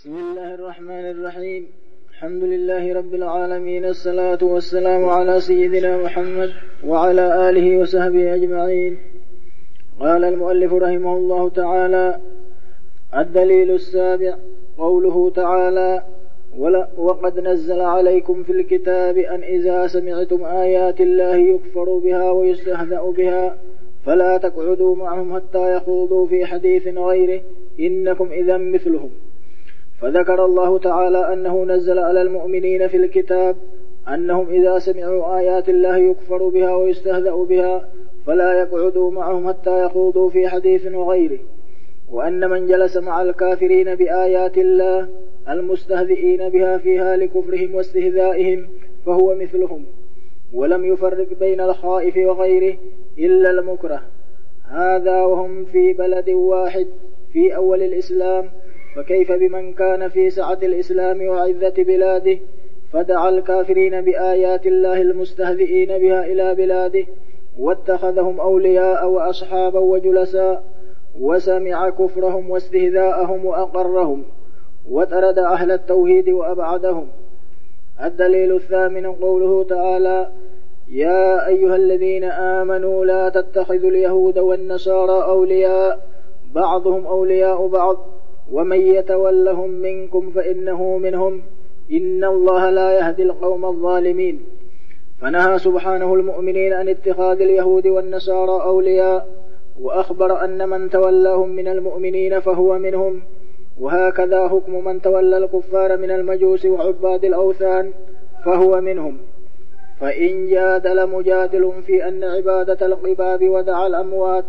بسم الله الرحمن الرحيم. الحمد لله رب العالمين، الصلاة والسلام على سيدنا محمد وعلى آله وصحبه أجمعين. قال المؤلف رحمه الله تعالى: الدليل السابع قوله تعالى: وقد نزل عليكم في الكتاب أن إذا سمعتم آيات الله يكفر بها ويستهزأ بها فلا تقعدوا معهم حتى يخوضوا في حديث غيره إنكم إذا مثلهم. فذكر الله تعالى أنه نزل على المؤمنين في الكتاب أنهم إذا سمعوا آيات الله يكفر بها ويستهزأ بها فلا يقعدوا معهم حتى يخوضوا في حديث غيره، وأن من جلس مع الكافرين بآيات الله المستهزئين بها فيها لكفرهم واستهزائهم فهو مثلهم، ولم يفرق بين الخائف وغيره إلا المكره. هذا وهم في بلد واحد في أول الإسلام، فكيف بمن كان في سعة الإسلام وعزة بلاده فدعا الكافرين بآيات الله المستهزئين بها إلى بلاده واتخذهم أولياء وأصحابا وجلساء، وسمع كفرهم واستهزاءهم وأقرهم، وطرد أهل التوحيد وأبعدهم. الدليل الثامن قوله تعالى: يا أيها الذين آمنوا لا تتخذوا اليهود والنصارى أولياء بعضهم أولياء بعض ومن يتولهم منكم فإنه منهم إن الله لا يهدي القوم الظالمين. فنهى سبحانه المؤمنين عن اتخاذ اليهود والنصارى أولياء، وأخبر أن من تولاهم من المؤمنين فهو منهم، وهكذا حكم من تولى الكفار من المجوس وعباد الأوثان فهو منهم. فإن جادل مجادل في أن عبادة القباب ودعا الأموات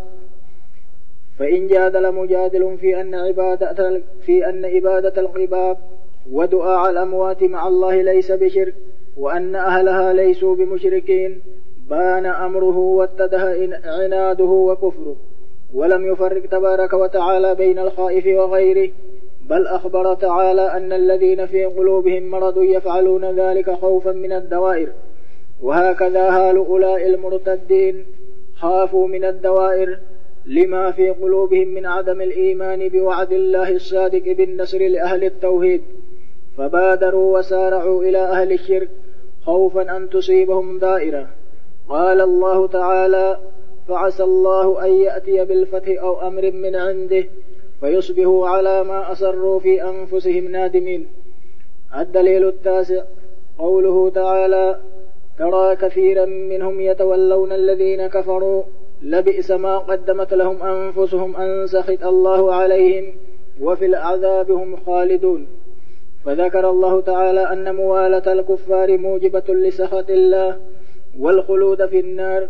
في أن عبادة القباب ودعاء الأموات مع الله ليس بشرك، وأن أهلها ليسوا بمشركين، بان أمره واتضح عناده وكفره، ولم يفرق تبارك وتعالى بين الخائف وغيره، بل أخبر تعالى أن الذين في قلوبهم مرض يفعلون ذلك خوفا من الدوائر. وهكذا حال أولئك المرتدين خافوا من الدوائر لما في قلوبهم من عدم الإيمان بوعد الله الصادق بالنصر لأهل التوحيد، فبادروا وسارعوا إلى أهل الشرك خوفا أن تصيبهم دائرة. قال الله تعالى: فعسى الله أن يأتي بالفتح أو أمر من عنده فيصبحوا على ما أصروا في أنفسهم نادمين. الدليل التاسع قوله تعالى: ترى كثيرا منهم يتولون الذين كفروا لبئس ما قدمت لهم أنفسهم أن سخط الله عليهم وفي العذاب هم خالدون. فذكر الله تعالى أن موالة الكفار موجبة لسخط الله والخلود في النار.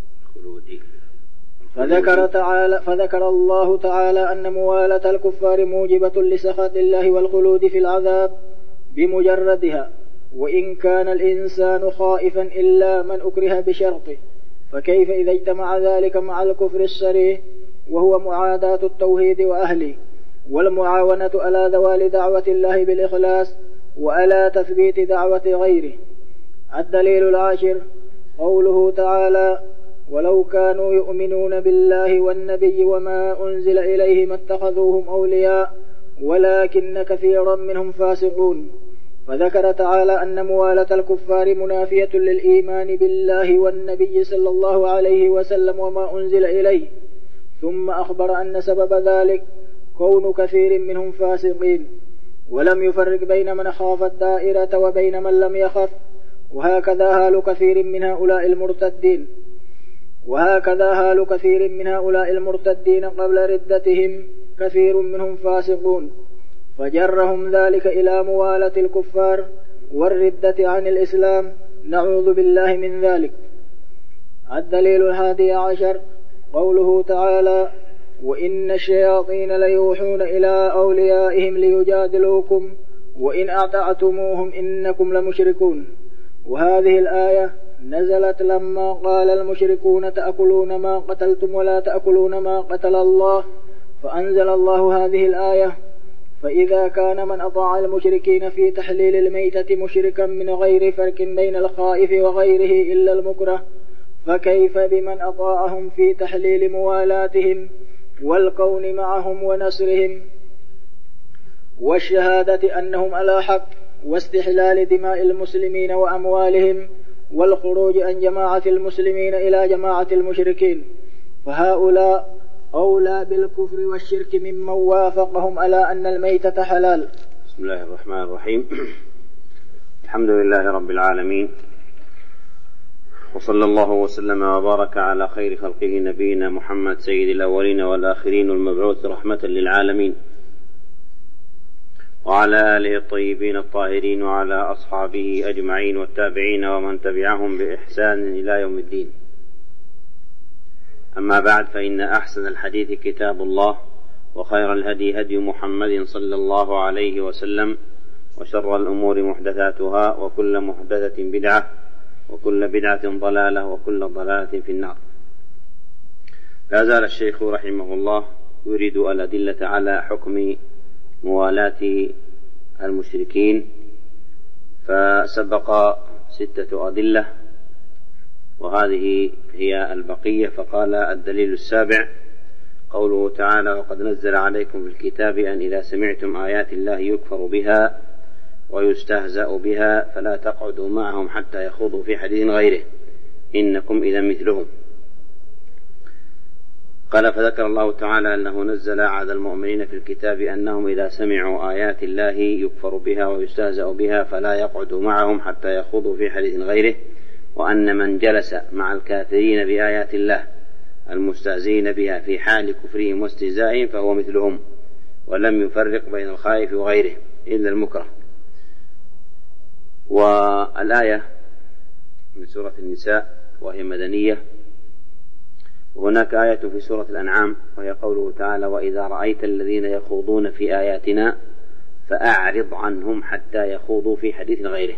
فذكر الله تعالى أن موالة الكفار موجبة لسخط الله والخلود في العذاب بمجردها، وإن كان الإنسان خائفا إلا من أكره بشرطه، فكيف إذا اجتمع ذلك مع الكفر الصريح وهو معاداة التوحيد وأهله والمعاونة على زوال دعوة الله بالإخلاص وعلى تثبيت دعوة غيره. الدليل العاشر قوله تعالى: ولو كانوا يؤمنون بالله والنبي وما أنزل إليه ما اتخذوهم أولياء ولكن كثيرا منهم فاسقون. فذكر تعالى أن موالة الكفار منافية للإيمان بالله والنبي صلى الله عليه وسلم وما أنزل إليه، ثم أخبر أن سبب ذلك كون كثير منهم فاسقين، ولم يفرق بين من خاف الدائرة وبين من لم يخف. وهكذا حال كثير من هؤلاء المرتدين قبل ردتهم كثير منهم فاسقون، فجرهم ذلك إلى موالة الكفار والردة عن الإسلام، نعوذ بالله من ذلك. الدليل الحادي عشر قوله تعالى: وإن الشياطين ليوحون إلى أوليائهم ليجادلوكم وإن أطعتموهم إنكم لمشركون. وهذه الآية نزلت لما قال المشركون تأكلون ما قتلتم ولا تأكلون ما قتل الله، فأنزل الله هذه الآية: فإذا كان من أطاع المشركين في تحليل الميتة مشركا من غير فرق بين الخائف وغيره إلا المكره، فكيف بمن أطاعهم في تحليل موالاتهم والكون معهم ونصرهم والشهادة أنهم على حق، واستحلال دماء المسلمين وأموالهم، والخروج عن جماعة المسلمين إلى جماعة المشركين، فهؤلاء أولى بالكفر والشرك ممن وافقهم على أن الميتة حلال. بسم الله الرحمن الرحيم. الحمد لله رب العالمين، وصلى الله وسلم وبارك على خير خلقه نبينا محمد سيد الأولين والآخرين والمبعوث رحمة للعالمين، وعلى آله الطيبين الطاهرين وعلى أصحابه أجمعين والتابعين ومن تبعهم بإحسان إلى يوم الدين. أما بعد، فإن أحسن الحديث كتاب الله، وخير الهدي هدي محمد صلى الله عليه وسلم، وشر الأمور محدثاتها، وكل محدثة بدعة، وكل بدعة ضلالة، وكل ضلالة في النار. لا زال الشيخ رحمه الله يريد الأدلة على حكم موالاة المشركين، فسبق 6 أدلة، وهذه هي البقية. فقال: الدليل السابع قوله تعالى: وقد نزل عليكم في الكتاب أن إذا سمعتم آيات الله يكفر بها ويستهزأ بها فلا تقعدوا معهم حتى يخوضوا في حديث غيره إنكم إذا مثلهم. قال: فذكر الله تعالى أنه نزل على المؤمنين في الكتاب أنهم إذا سمعوا آيات الله يكفر بها ويستهزأ بها فلا يقعدوا معهم حتى يخوضوا في حديث غيره، وأن من جلس مع الكافرين بآيات الله المستهزئين بها في حال كفرهم واستهزائهم فهو مثلهم، ولم يفرق بين الخائف وغيره إلا المكره. والآية من سورة النساء وهي مدنية، وهناك آية في سورة الأنعام وهي قوله تعالى: وإذا رأيت الذين يخوضون في آياتنا فأعرض عنهم حتى يخوضوا في حديث غيره،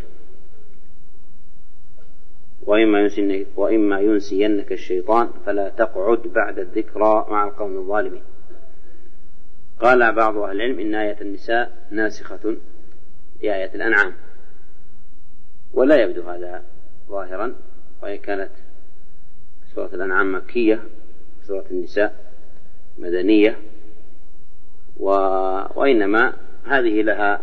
وإما ينسينك الشيطان فلا تقعد بعد الذكرى مع القوم الظالمين. قال بعض أهل العلم إن آية النساء ناسخة لآية الأنعام، ولا يبدو هذا ظاهرا، وهي كانت سورة الأنعام مكية، سورة النساء مدنية، وإنما هذه لها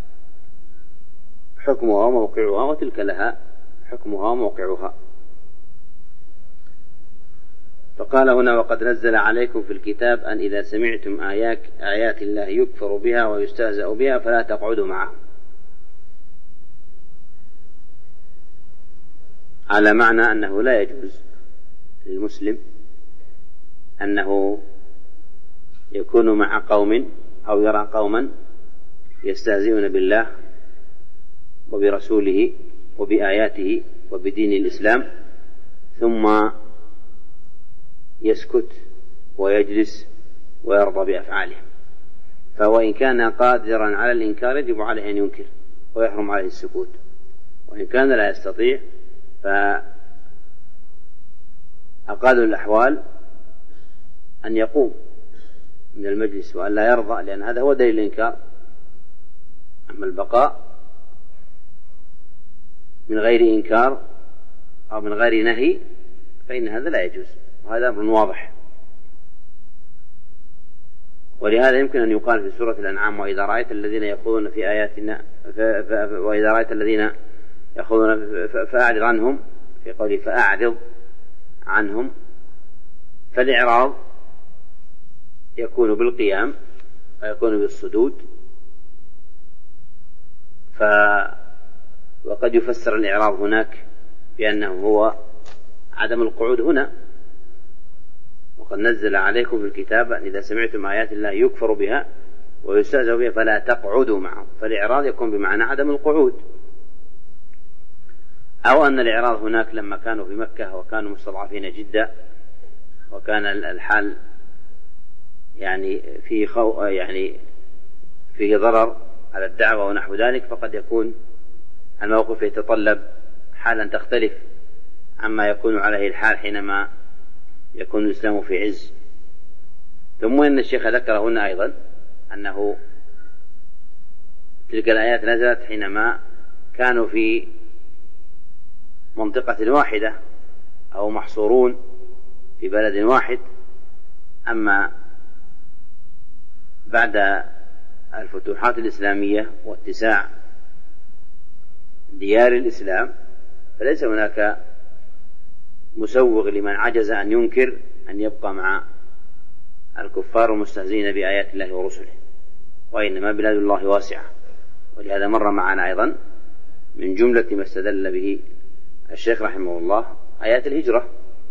حكمها وموقعها، وتلك لها حكمها وموقعها. فقال هنا: وقد نزل عليكم في الكتاب أن إذا سمعتم آيات الله يكفر بها ويستهزأ بها فلا تقعدوا معهم، على معنى أنه لا يجوز للمسلم أنه يكون مع قوم أو يرى قوما يستهزئون بالله وبرسوله وبآياته وبدين الإسلام ثم يسكت ويجلس ويرضى بأفعالهم. فوإن كان قادرا على الإنكار يجب عليه أن ينكر ويحرم عليه السكوت، وإن كان لا يستطيع فأقل الأحوال أن يقوم من المجلس وأن لا يرضى، لأن هذا هو دليل الإنكار. أما البقاء من غير إنكار أو من غير نهي فإن هذا لا يجوز، وهذا أمر واضح. ولهذا يمكن أن يقال في سورة الأنعام: وإذا رأيت الذين يخوضون في آياتنا وإذا رأيت الذين يخوضون فأعرض عنهم، في قوله فأعرض عنهم، فالإعراض يكون بالقيام ويكون بالصدود، وقد يفسر الإعراض هناك بأنه هو عدم القعود هنا. وقد نزل عليكم في الكتاب أن إذا سمعتم آيات الله يكفر بها ويستهزأ بها فلا تقعدوا معهم، فالإعراض يكون بمعنى عدم القعود. أو أن الإعراض هناك لما كانوا في مكة وكانوا مستضعفين جدا وكان الحال يعني فيه ضرر على الدعوة ونحو ذلك، فقد يكون الموقف يتطلب حالا تختلف عما يكون عليه الحال حينما يكون الإسلام في عز. ثم إن الشيخ ذكر هنا أيضا أنه تلك الآيات نزلت حينما كانوا في منطقة واحدة أو محصورون في بلد واحد. أما بعد الفتوحات الإسلامية واتساع ديار الإسلام، فليس هناك مسوغ لمن عجز أن ينكر أن يبقى مع الكفار المستهزئين بآيات الله ورسله، وإنما بلاد الله واسعة. ولهذا مر معنا أيضا من جملة ما استدل به الشيخ رحمه الله آيات الهجرة: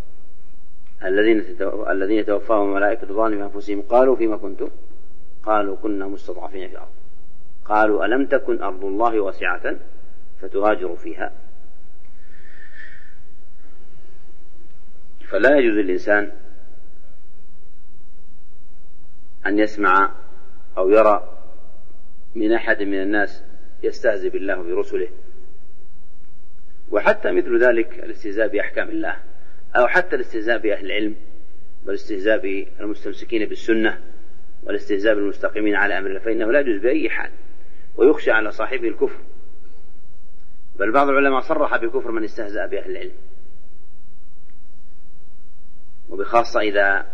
الذين توفاهم الملائكة ظالمي أنفسهم قالوا فيما كنتم، قالوا كنا مستضعفين في الأرض، قالوا ألم تكن أرض الله واسعة فتهاجروا فيها. فلا يجوز للإنسان أن يسمع أو يرى من أحد من الناس يستهزئ بالله برسله، وحتى مثل ذلك الاستهزاء بأحكام الله، أو حتى الاستهزاء بأهل العلم، والاستهزاء بالمستمسكين بالسنة، والاستهزاء بالمستقيمين على أمر الله، فإنه لا يجوز بأي حال، ويخشى على صاحبه الكفر. بل بعض العلماء صرح بكفر من استهزأ بأهل العلم، وبخاصة إذا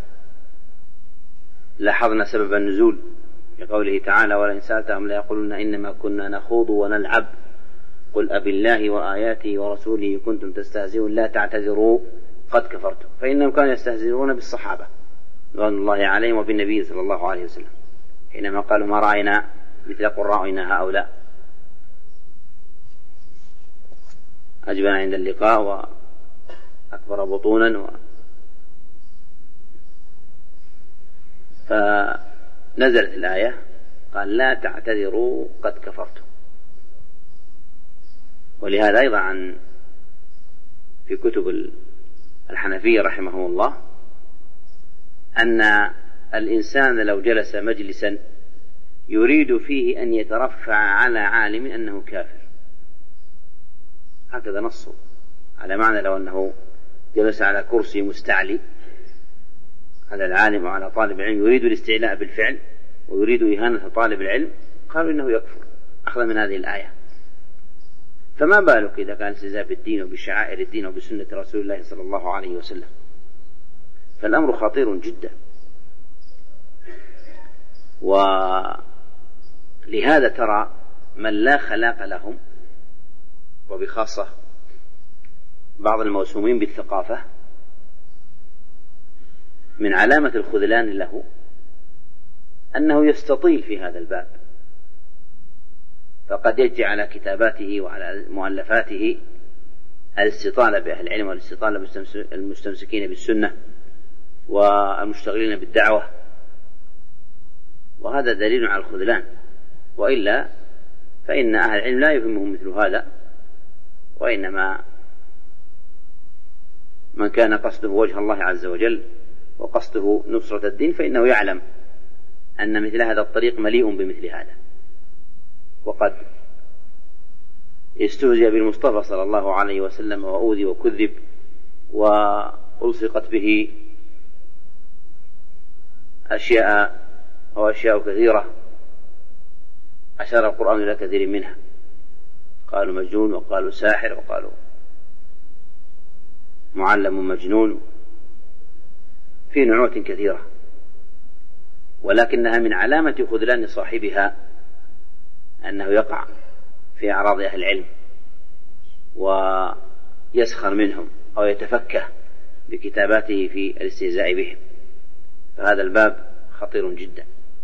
لاحظنا سبب النزول لقوله تعالى: ولئن سألتهم ليقولن إنما كنا نخوض ونلعب قل أبالله وآياته ورسوله كنتم تستهزئون لا تعتذروا قد كفرتم. فإنهم كانوا يستهزئون بالصحابة رضوان الله عليهم وبالنبي صلى الله عليه وسلم حينما قالوا: ما رأينا مثل قرائنا هؤلاء، أجبنا عند اللقاء وأكبر بطونا فنزلت الآية قال: لا تعتذروا قد كفرتم. ولهذا أيضا في كتب الحنفية رحمه الله أن الإنسان لو جلس مجلسا يريد فيه أن يترفع على عالم أنه كافر، هكذا نصه، على معنى لو أنه جلس على كرسي مستعلي على العالم وعلى طالب العلم يريد الاستعلاء بالفعل ويريد إهانة طالب العلم، قالوا إنه يكفر أخذ من هذه الآية. فما بالك إذا كان استهزاء بالدين وبشعائر الدين وبسنة رسول الله صلى الله عليه وسلم؟ فالأمر خطير جدا. ولهذا ترى من لا خلاق لهم، وبخاصة بعض الموسومين بالثقافة، من علامة الخذلان له أنه يستطيل في هذا الباب، فقد يجي على كتاباته وعلى مؤلفاته الاستطالة بأهل العلم والاستطالة بالمستمسكين بالسنة والمشتغلين بالدعوة، وهذا دليل على الخذلان. وإلا فإن أهل العلم لا يهمهم مثل هذا، وإنما من كان قصده وجه الله عز وجل وقصده نصرة الدين فإنه يعلم أن مثل هذا الطريق مليء بمثل هذا. وقد استهزئ بالمصطفى صلى الله عليه وسلم وأوذي وكذب وألصقت به أشياء كثيرة أشار القرآن إلى كثير منها، قالوا مجنون وقالوا ساحر وقالوا معلم مجنون، في نعوت كثيرة، ولكنها من علامة خذلان صاحبها أنه يقع في أعراض أهل العلم ويسخر منهم أو يتفكه بكتاباته في الاستهزاء بهم، فهذا الباب خطير جدا.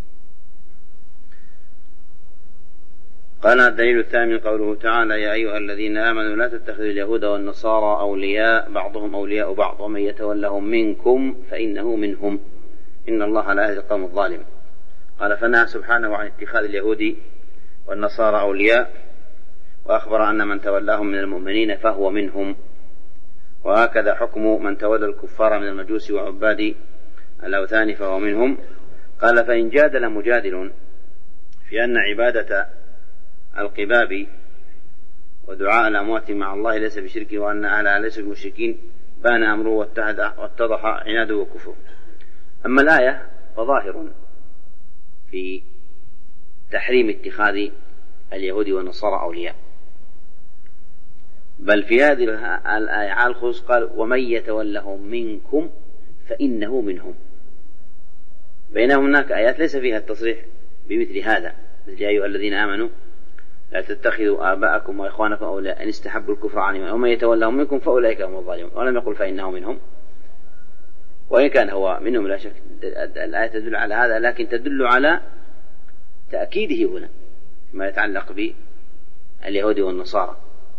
قال: الدليل الثامن قوله تعالى: يا أيها الذين آمنوا لا تتخذوا اليهود والنصارى أولياء بعضهم أولياء بعض ومن يتولهم منكم فإنه منهم إن الله لا يهدي القوم الظالمين. قال: فنهى سبحانه عن اتخاذ اليهود والنصارى أولياء، وأخبر أن من تولاهم من المؤمنين فهو منهم، وهكذا حكم من تولى الكفار من المجوس وعباد الأوثان فهو منهم. قال: فإن جادل مجادل في أن عبادة القباب ودعاء الأموات مع الله ليس بشرك وأن أهلها ليسوا بمشركين بان أمره واتضح عناده وكفره. أما الآية فظاهر في تحريم اتخاذ اليهود والنصارى أولياء، بل في هذه الآية على الخصوص قال: ومن يتولهم منكم فإنه منهم، بينما هناك آيات ليس فيها التصريح بمثل هذا، يا أيها الذين آمنوا لا تتخذوا آباءكم وإخوانكم أولياء إن استحبوا الكفر على الإيمان ومن يتولهم منكم فأولئك هم الظالمون. ولم يقل فإنه منهم، وإن كان هو منهم لا شك. الآية تدل على هذا، لكن تدل على تأكيده هنا فيما يتعلق باليهود والنصارى.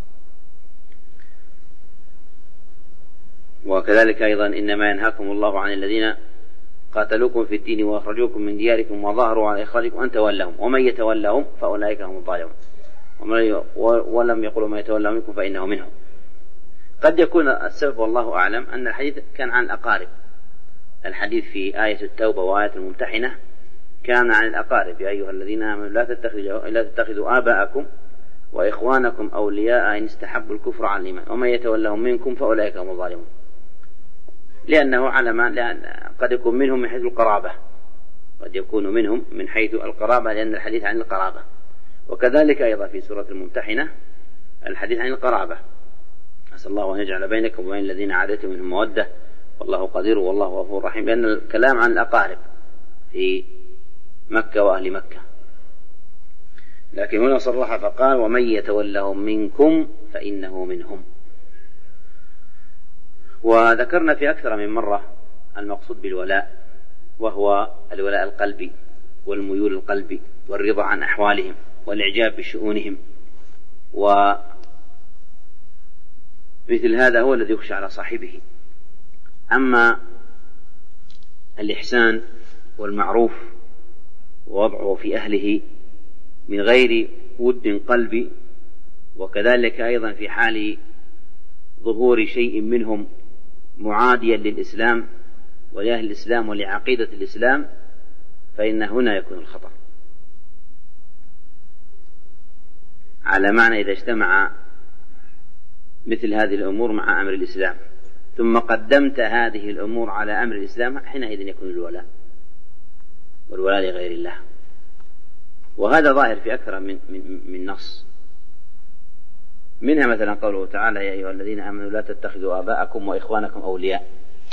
وكذلك أيضا إنما ينهاكم الله عن الذين قاتلوكم في الدين وأخرجوكم من دياركم وظاهروا على إخراجكم أن تولهم ومن يتولهم فأولئك هم الظالمون. ولم يقولوا من يتولهم منكم فإنه منهم. قد يكون السبب والله أعلم أن الحديث كان عن الأقارب. الحديث في آية التوبة وآية الممتحنة كان عن الأقارب: يا أيها الذين آمنوا لا تتخذوا آباءكم وإخوانكم أولياء إن استحبوا الكفر على الإيمان ومن يتولهم منكم فأولئك هم الظالمون. لأنه لأن قد يكون منهم من حيث القرابة، قد يكون منهم من حيث القرابة، لأن الحديث عن القرابة. وكذلك أيضا في سورة الممتحنة الحديث عن القرابة: أسأل الله أن يجعل بينكم وبين الذين عاديتم منهم مودة والله قدير والله غفور رحيم، لأن الكلام عن الأقارب في مكة وأهل مكة. لكن هنا صرح فقال: ومن يتولهم منكم فإنه منهم. وذكرنا في أكثر من مرة المقصود بالولاء، وهو الولاء القلبي والميول القلبي والرضا عن أحوالهم والإعجاب بشؤونهم، ومثل هذا هو الذي يخشى على صاحبه. أما الإحسان والمعروف ووضعه في أهله من غير ود قلبي، وكذلك أيضا في حال ظهور شيء منهم معاديا للإسلام ولأهل الإسلام ولعقيدة الإسلام، فإن هنا يكون الخطر. على معنى إذا اجتمع مثل هذه الأمور مع أمر الإسلام ثم قدمت هذه الأمور على أمر الإسلام، حينئذ يكون الولاء والولاء لغير الله. وهذا ظاهر في أكثر من نص. منها مثلا قوله تعالى: يا أيها الذين آمنوا لا تتخذوا آباءكم وإخوانكم أولياء.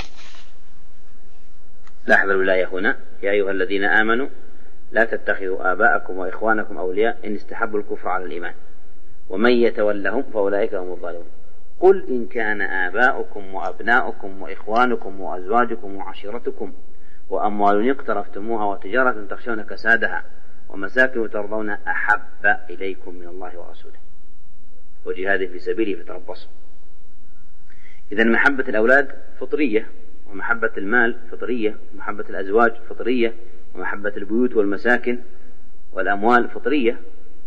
لاحظ الولاية هنا: يا أيها الذين آمنوا لا تتخذوا آباءكم وإخوانكم أولياء إن استحبوا الكفر على الإيمان ومن يتولهم فأولئك هم الظالمون. قل إن كان آباؤكم وأبناؤكم وإخوانكم وأزواجكم وعشيرتكم وأموال اقترفتموها وتجارة تخشون كسادها ومساكن ترضون أحب إليكم من الله ورسوله وجهاد في سبيله فتربصوا. إذن محبة الأولاد فطرية، ومحبة المال فطرية، ومحبة الأزواج فطرية، ومحبة البيوت والمساكن والأموال فطرية.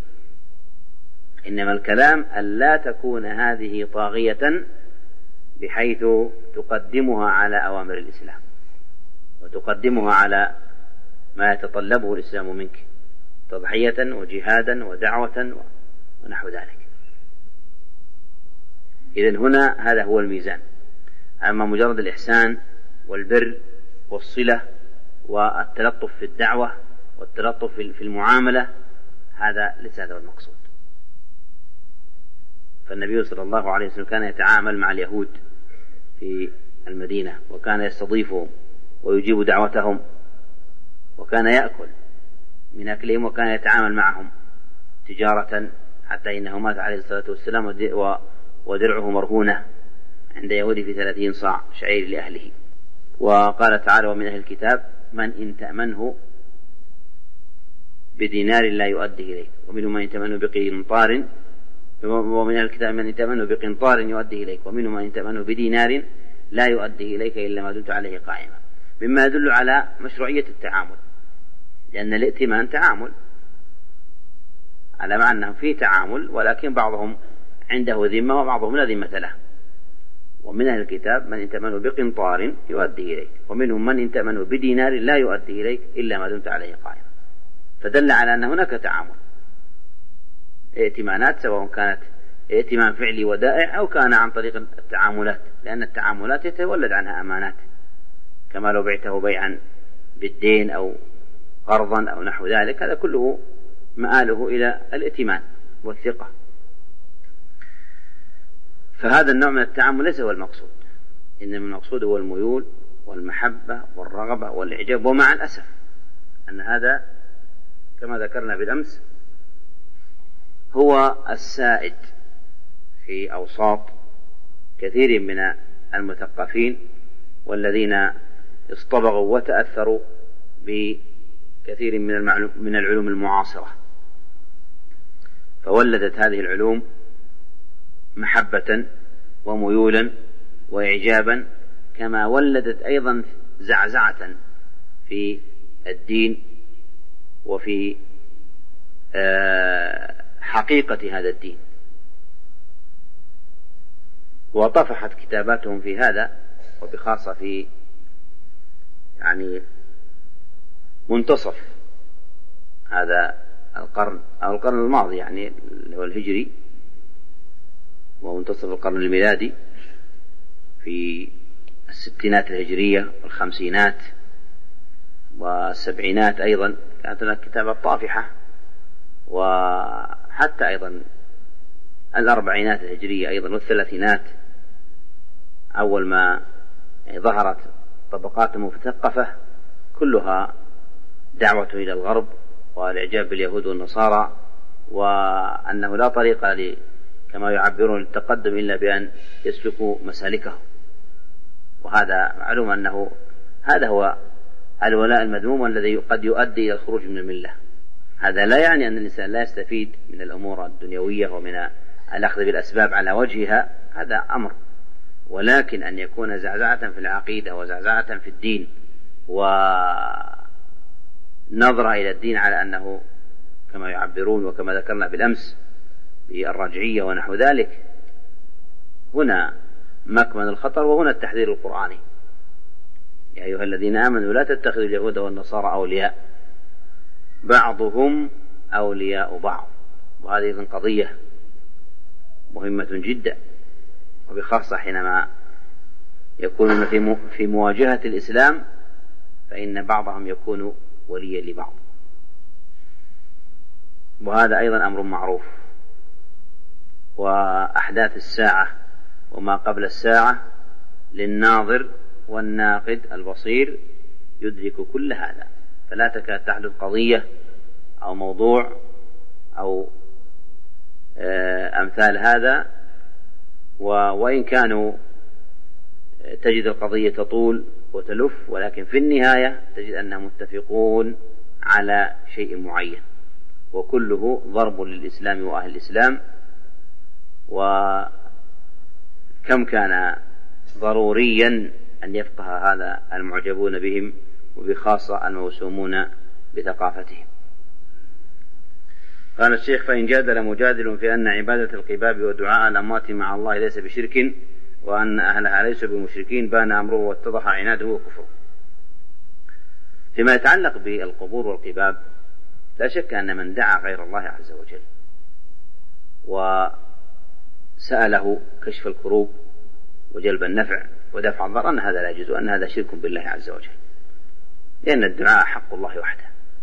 إنما الكلام ألا تكون هذه طاغية بحيث تقدمها على أوامر الإسلام وتقدمها على ما يتطلبه الإسلام منك تضحية وجهادا ودعوة ونحو ذلك. إذن هنا هذا هو الميزان. أما مجرد الإحسان والبر والصلة والتلطف في الدعوة والتلطف في المعاملة، هذا ليس هذا المقصود. فالنبي صلى الله عليه وسلم كان يتعامل مع اليهود في المدينة، وكان يستضيفهم ويجيب دعوتهم، وكان يأكل من أكلهم، وكان يتعامل معهم تجارة، حتى إنه مات عليه الصلاة والسلام ودرعه مرهونة عند يهودي في 30 صاع شعير لأهله. وقال تعالى: ومن أهل الكتاب من إن تأمنه بدينار لا يؤديه إليك ومنهم من إن تأمنه بقنطار، ومن أهل الكتاب من إن تأمنه بقنطار يؤديه إليك ومنهم من إن تأمنه بدينار لا يؤديه إليك إلا ما دمت عليه قائما. مما يدل على مشروعية التعامل، لأن الائتمان تعامل، على معنى أنه فيه تعامل، ولكن بعضهم عنده ذمة وبعضهم لا ذمة له. ومن أهل الكتاب من إن تأمنه بقنطار يؤديه إليك ومنهم من إن تأمنه بدينار لا يؤديه إليك إلا ما دمت عليه قائما. فدل على أن هناك تعامل، ائتمانات، سواء كانت ائتمان فعلي ودائع أو كان عن طريق التعاملات، لأن التعاملات يتولد عنها أمانات، كما لو بعته بيعا بالدين أو قرضا أو نحو ذلك، هذا كله مآله إلى الائتمان والثقة. فهذا النوع من التعامل ليس هو المقصود، إنما المقصود هو الميول والمحبة والرغبة والإعجاب. ومع الأسف أن هذا كما ذكرنا بالأمس هو السائد في أوساط كثير من المثقفين والذين اصطبغوا وتأثروا بكثير من العلوم المعاصرة، فولدت هذه العلوم محبة وميولا وإعجابا، كما ولدت أيضا زعزعة في الدين وفي حقيقة هذا الدين. وطفحت كتاباتهم في هذا، وبخاصة في منتصف هذا القرن أو القرن الماضي، اللي هو الهجري، ومنتصف القرن الميلادي في الستينات الهجرية والخمسينات والسبعينات أيضا كانت هناك كتابات طافحة، وحتى أيضا الأربعينات الهجرية أيضا والثلاثينات، أول ما ظهرت طبقات مثقفة كلها دعوة إلى الغرب والإعجاب باليهود والنصارى، وأنه لا طريق كما يعبرون للتقدم إلا بأن يسلكوا مسالكه. وهذا معلوم أنه هذا هو الولاء المذموم الذي قد يؤدي إلى الخروج من الملة. هذا لا يعني أن الإنسان لا يستفيد من الأمور الدنيوية ومن الأخذ بالأسباب على وجهها، هذا أمر، ولكن أن يكون زعزعة في العقيدة وزعزعة في الدين ونظرة إلى الدين على أنه كما يعبرون وكما ذكرنا بالأمس بالرجعية ونحو ذلك، هنا مكمن الخطر، وهنا التحذير القرآني: يا أيها الذين آمنوا لا تتخذوا اليهود والنصارى أولياء بعضهم أولياء بعض. وهذه إذن قضية مهمة جدا، وبخاصة حينما يكونون في مواجهة الإسلام، فإن بعضهم يكون وليا لبعض. وهذا أيضا أمر معروف. وأحداث الساعة وما قبل الساعة للناظر والناقد البصير يدرك كل هذا، فلا تكاد تحدث قضية أو موضوع أو أمثال هذا وإن كانوا تجد القضية تطول وتلف، ولكن في النهاية تجد أنهم متفقون على شيء معين، وكله ضرب للإسلام وأهل الإسلام. وكم كان ضروريا أن يفقه هذا المعجبون بهم، وبخاصة الموسومون بثقافتهم. قال الشيخ: فإن جادل مجادل في أن عبادة القباب ودعاء الأموات مع الله ليس بشرك، وأن أهلها ليسوا بمشركين، بان أمره واتضح عناده وكفره. فيما يتعلق بالقبور والقباب، لا شك أن من دعا غير الله عز وجل وسأله كشف الكروب وجلب النفع ودفع الضر، أن هذا لا يجوز، وأن هذا شرك بالله عز وجل، لأن الدعاء حق الله وحده.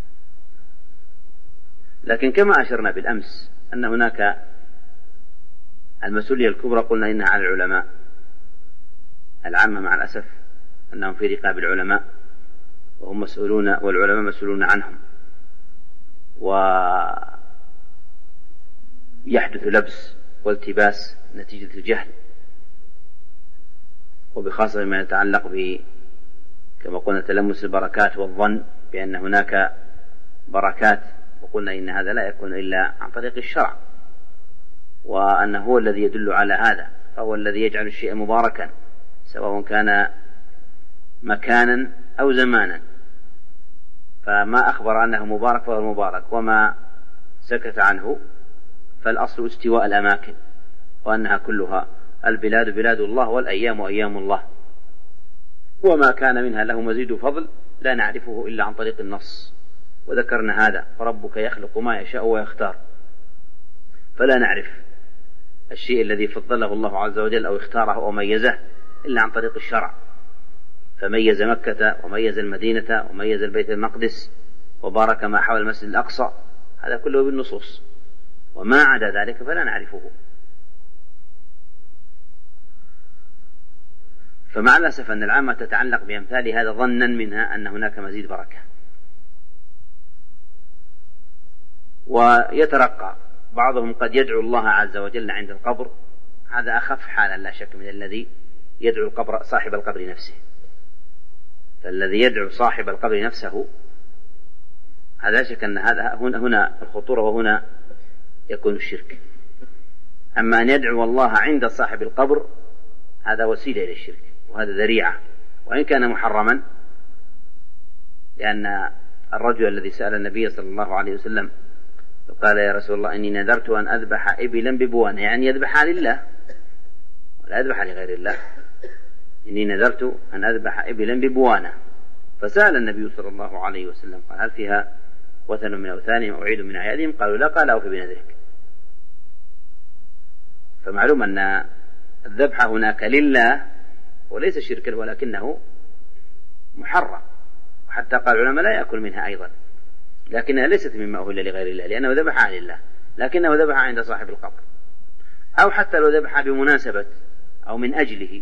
لكن كما أشرنا بالأمس أن هناك المسؤولية الكبرى، قلنا إنها على العلماء العامة، مع الأسف أنهم في رقاب العلماء وهم مسؤولون، والعلماء مسؤولون عنهم، ويحدث لبس والتباس نتيجة الجهل، وبخاصة ما يتعلق كما قلنا تلمس البركات والظن بأن هناك بركات، وقلنا إن هذا لا يكون إلا عن طريق الشرع، وأنه هو الذي يدل على هذا، فهو الذي يجعل الشيء مباركا سواء كان مكانا أو زمانا، فما أخبر أنه مبارك فهو مبارك، وما سكت عنه فالأصل استواء الأماكن، وأنها كلها البلاد بلاد الله والأيام أيام الله، وما كان منها له مزيد فضل لا نعرفه إلا عن طريق النص، وذكرنا هذا: فربك يخلق ما يشاء ويختار، فلا نعرف الشيء الذي فضله الله عز وجل أو اختاره أو ميزه إلا عن طريق الشرع، فميز مكة وميز المدينة وميز البيت المقدس وبارك ما حول المسجد الأقصى، هذا كله بالنصوص، وما عدا ذلك فلا نعرفه. فمع الأسف أن العامة تتعلق بأمثال هذا ظنا منها أن هناك مزيد بركة، ويترقى. بعضهم قد يدعو الله عز وجل عند القبر، هذا أخف حالا لا شك من الذي يدعو القبر صاحب القبر نفسه. فالذي يدعو صاحب القبر نفسه هذا لا شك أن هنا الخطورة، وهنا يكون الشرك. أما أن يدعو الله عند صاحب القبر هذا وسيلة إلى الشرك، وهذا ذريعة وإن كان محرما، لأن الرجل الذي سأل النبي صلى الله عليه وسلم قال: يا رسول الله إني نذرت أن أذبح إبلا ببوانة، يعني يذبحها لله ولا يذبحها لغير الله. إني نذرت أن أذبح إبلا ببوانة. فسأل النبي صلى الله عليه وسلم قال: هل فيها وثن من أوثانهم أو عيد من أعيادهم؟ قالوا: لا. قال: أوفي بنذرك. فمعلوم أن الذبح هناك لله وليس شركا، ولكنه محرم، وحتى قال العلماء لا يأكل منها أيضا، لكنها ليست مما أهل لغير الله، لأنه ذبحها لله، لكنه ذبحها عند صاحب القبر. أو حتى لو ذبحها بمناسبة أو من أجل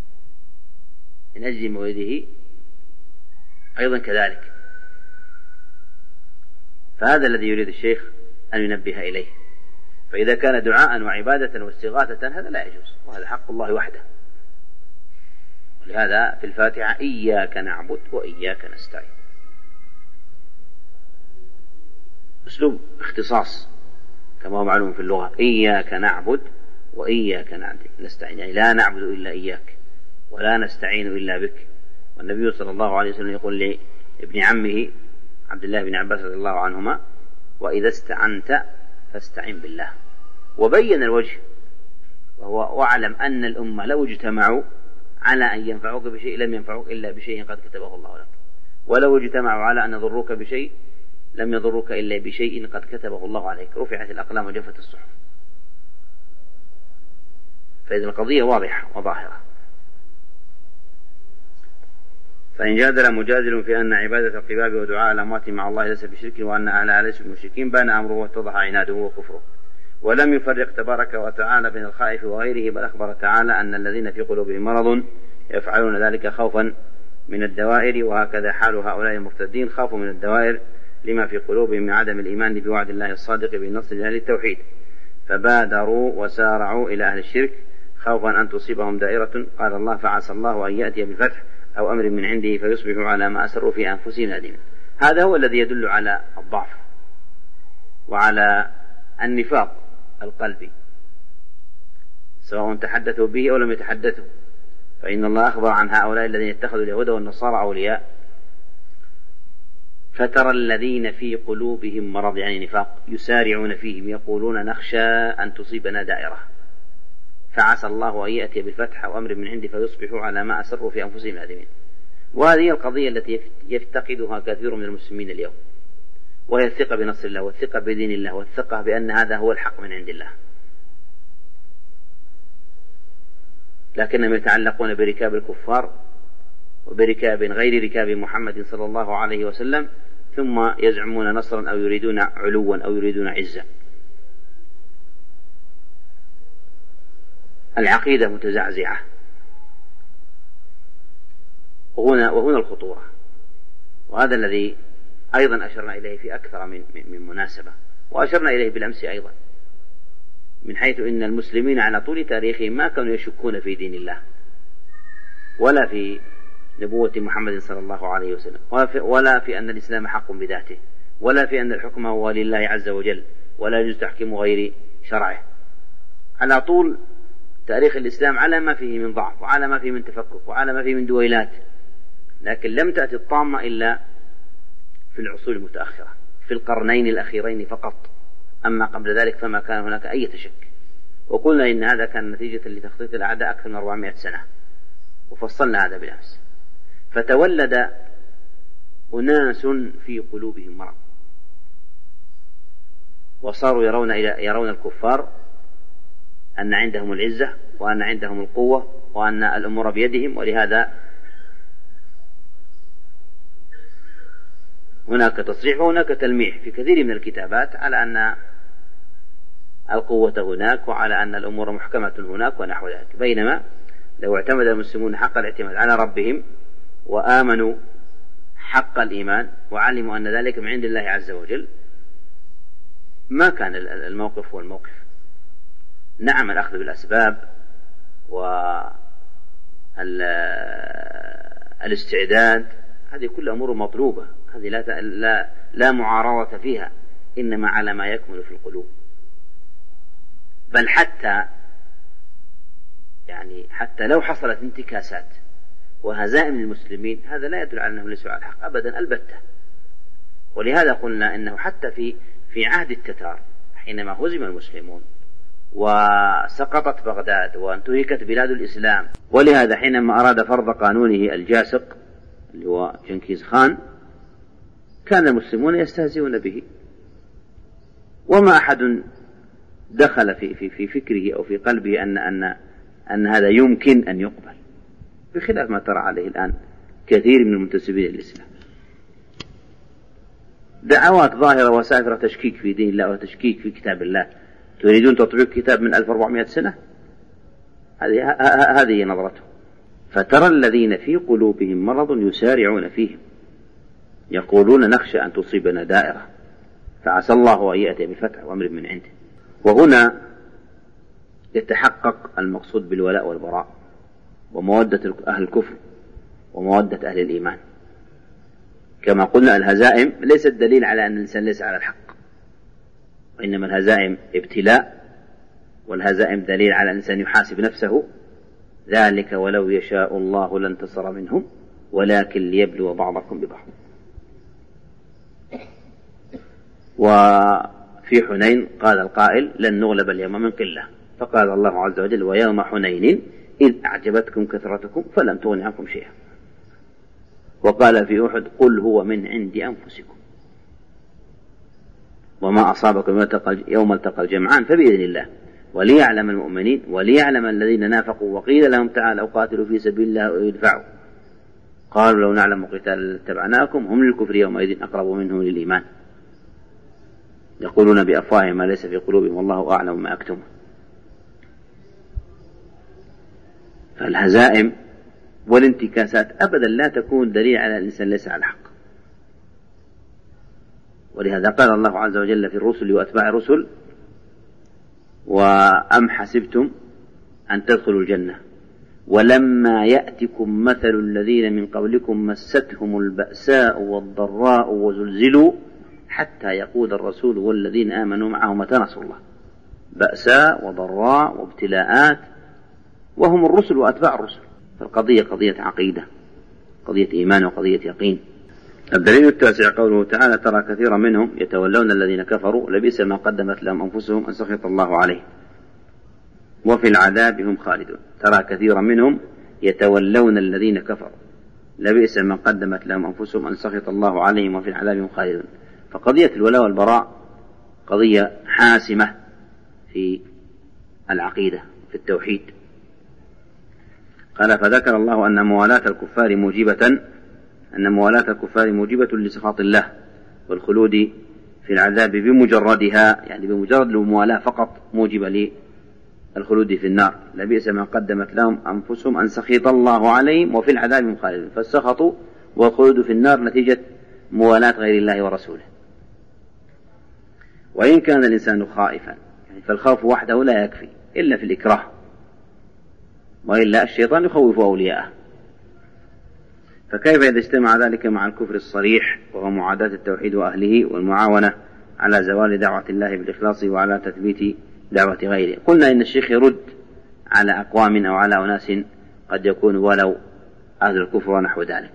مولده أيضا كذلك. فهذا الذي يريد الشيخ أن ينبه إليه. فإذا كان دعاء وعبادة واستغاثة هذا لا يجوز، وهذا حق الله وحده. ولهذا في الفاتحة: إياك نعبد وإياك نستعين، أسلوب اختصاص كما هو معلوم في اللغة. إياك نعبد وإياك نستعين، يعني لا نعبد إلا إياك ولا نستعين إلا بك. والنبي صلى الله عليه وسلم يقول لابن عمه عبد الله بن عباس رضي الله عنهما: وإذا استعنت فاستعن بالله. وبين الوجه، واعلم أن الأمة لو اجتمعوا على أن ينفعوك بشيء لم ينفعوك إلا بشيء قد كتبه الله لك، ولو اجتمعوا على أن يضروك بشيء لم يضروك إلا بشيء قد كتبه الله عليك. رفعت الأقلام وجفت الصحف. فإذا القضية واضحة وظاهرة. فإن جادل مجادل في أن عبادة القباب ودعاء الأموات مع الله ليس بشرك وأن أهلها ليسوا بمشركين بان أمره واتضح عناده وكفره. ولم يفرق تبارك وتعالى بين الخائف وغيره، بل أخبر تعالى أن الذين في قلوبهم مرض يفعلون ذلك خوفا من الدوائر، وهكذا حال هؤلاء المرتدين، خافوا من الدوائر لما في قلوبهم من عدم الإيمان بوعد الله الصادق بالنصر لأهل التوحيد، فبادروا وسارعوا إلى أهل الشرك خوفا أن تصيبهم دائرة. قال الله: فعسى الله أن يأتي بالفتح أو أمر من عنده فيصبحوا على ما أسروا في أنفسهم نادمين. هذا هو الذي يدل على الضعف وعلى النفاق القلبي، سواء تحدثوا به أو لم يتحدثوا. فإن الله أخبر عن هؤلاء الذين اتخذوا اليهود والنصارى أولياء: فترى الذين في قلوبهم مرض، يعني نفاق، يسارعون فيهم يقولون نخشى أن تصيبنا دائرة، فعسى الله أن يأتي بالفتح أو أمر من عنده فيصبحوا على ما أسروا في أنفسهم نادمين. وهذه القضية التي يفتقدها كثير من المسلمين اليوم، وهي الثقة بنصر الله والثقة بدين الله والثقة بأن هذا هو الحق من عند الله، لكنهم يتعلقون بركاب الكفار وبركاب غير ركاب محمد صلى الله عليه وسلم، ثم يزعمون نصرا أو يريدون علوا أو يريدون عزا. العقيدة متزعزعة، وهنا الخطورة. وهذا الذي أيضا أشرنا إليه في أكثر من مناسبة، وأشرنا إليه بالأمس أيضا، من حيث إن المسلمين على طول تاريخهم ما كانوا يشكون في دين الله ولا في نبوة محمد صلى الله عليه وسلم، ولا في أن الإسلام حق بذاته، ولا في أن الحكم هو لله عز وجل، ولا يجوز تحكيم غير شرعه. على طول تاريخ الإسلام على ما فيه من ضعف، وعلى ما فيه من تفكك، وعلى ما فيه من دويلات، لكن لم تأتي الطامة إلا في العصور المتأخرة في القرنين الأخيرين فقط. أما قبل ذلك فما كان هناك أي شك. وقلنا إن هذا كان نتيجة لتخطيط الأعداء أكثر من 400 سنة، وفصلنا هذا بالأمس. فتولد أناس في قلوبهم مرض، وصاروا يرون الكفار أن عندهم العزة وأن عندهم القوة وأن الأمور بيدهم. ولهذا هناك تصريح وهناك تلميح في كثير من الكتابات على أن القوة هناك وعلى أن الأمور محكمة هناك ونحو ذلك. بينما لو اعتمد المسلمون حق الاعتماد على ربهم وآمنوا حق الإيمان وعلموا أن ذلك من عند الله عز وجل ما كان الموقف هو الموقف. نعم الأخذ بالأسباب والاستعداد هذه كل أمور مطلوبة، هذه لا معارضة فيها، إنما على ما يكمل في القلوب. بل حتى لو حصلت انتكاسات وهزائم للمسلمين هذا لا يدل على أنهم ليسوا على الحق أبدا البتة. ولهذا قلنا إنه حتى في عهد التتار حينما هزم المسلمون وسقطت بغداد وانتهكت بلاد الإسلام، ولهذا حينما أراد فرض قانونه الجاسق اللي هو جنكيز خان كان المسلمون يستهزئون به، وما أحد دخل في فكره أو في قلبه أن هذا يمكن أن يقبل، بخلاف ما ترى عليه الآن كثير من المنتسبين للإسلام. دعوات ظاهرة وسافرة تشكيك في دين الله وتشكيك في كتاب الله. تريدون تطبيق كتاب من 1400 سنة؟ هذه نظرته. فترى الذين في قلوبهم مرض يسارعون فيهم يقولون نخشى أن تصيبنا دائرة فعسى الله أن يأتي بفتح وأمر من عنده. وهنا يتحقق المقصود بالولاء والبراء ومودة أهل الكفر ومودة أهل الإيمان. كما قلنا الهزائم ليست دليل على أن الإنسان ليس على الحق، وإنما الهزائم ابتلاء، والهزائم دليل على أن الإنسان يحاسب نفسه. ذلك ولو يشاء الله لانتصر منهم ولكن ليبلو بعضكم ببعض. وفي حنين قال القائل لن نغلب اليوم من قلة، فقال الله عز وجل ويوم حنين إذ أعجبتكم كثرتكم فلم تغن عنكم شيئا. وقال في أحد قل هو من عند أنفسكم وما أصابكم يوم التقى الجمعان فبإذن الله وليعلم المؤمنين وليعلم الذين نافقوا وقيل لهم تعالوا قاتلوا في سبيل الله ويدفعوا قالوا لو نعلم قتالا لاتبعناكم هم للكفر يومئذ أقرب منهم للإيمان يقولون بأفواههم ما ليس في قلوبهم والله أعلم ما أكتمون. فالهزائم والانتكاسات أبدا لا تكون دليل على الإنسان ليس على الحق. ولهذا قال الله عز وجل في الرسل وأتباع الرسل وأم حسبتم أن تدخلوا الجنة ولما يأتكم مثل الذين من قبلكم مستهم البأساء والضراء وزلزلوا حتى يقول الرسول والذين آمنوا معه متى نصر الله. بأساء وضراء وابتلاءات وهم الرسل وأتباع الرسل. فالقضية قضية عقيدة، قضية إيمان وقضية يقين. الدليل التاسع قوله تعالى ترى كثيرا منهم يتولون الذين كفروا لبئس ما قدمت لهم أنفسهم أن سخط الله عليه وفي العذاب هم خالدون. ترى كثيرا منهم يتولون الذين كفروا لبئس ما قدمت لهم أنفسهم أن سخط الله عليهم وفي العذاب هم خالدون. فقضية الولاء والبراء قضية حاسمة في العقيدة في التوحيد. قال فذكر الله أن موالاة الكفار موجبة لسخط الله والخلود في العذاب بمجردها، يعني بمجرد الموالاة فقط موجبة للخلود في النار. لبئس ما قدمت لهم أنفسهم أن سخط الله عليهم وفي العذاب هم خالدون. فالسخط والخلود في النار نتيجة موالاة غير الله ورسوله. وإن كان الإنسان خائفا فالخوف وحده لا يكفي إلا في الإكراه، وإلا الشيطان يخوف أولياءه. فكيف إذا اجتمع ذلك مع الكفر الصريح وهو معاداة التوحيد وأهله والمعاونة على زوال دعوة الله بالإخلاص وعلى تثبيت دعوة غيره. قلنا إن الشيخ يرد على أقوام أو على أناس قد يكون ولو أهل الكفر ونحو ذلك.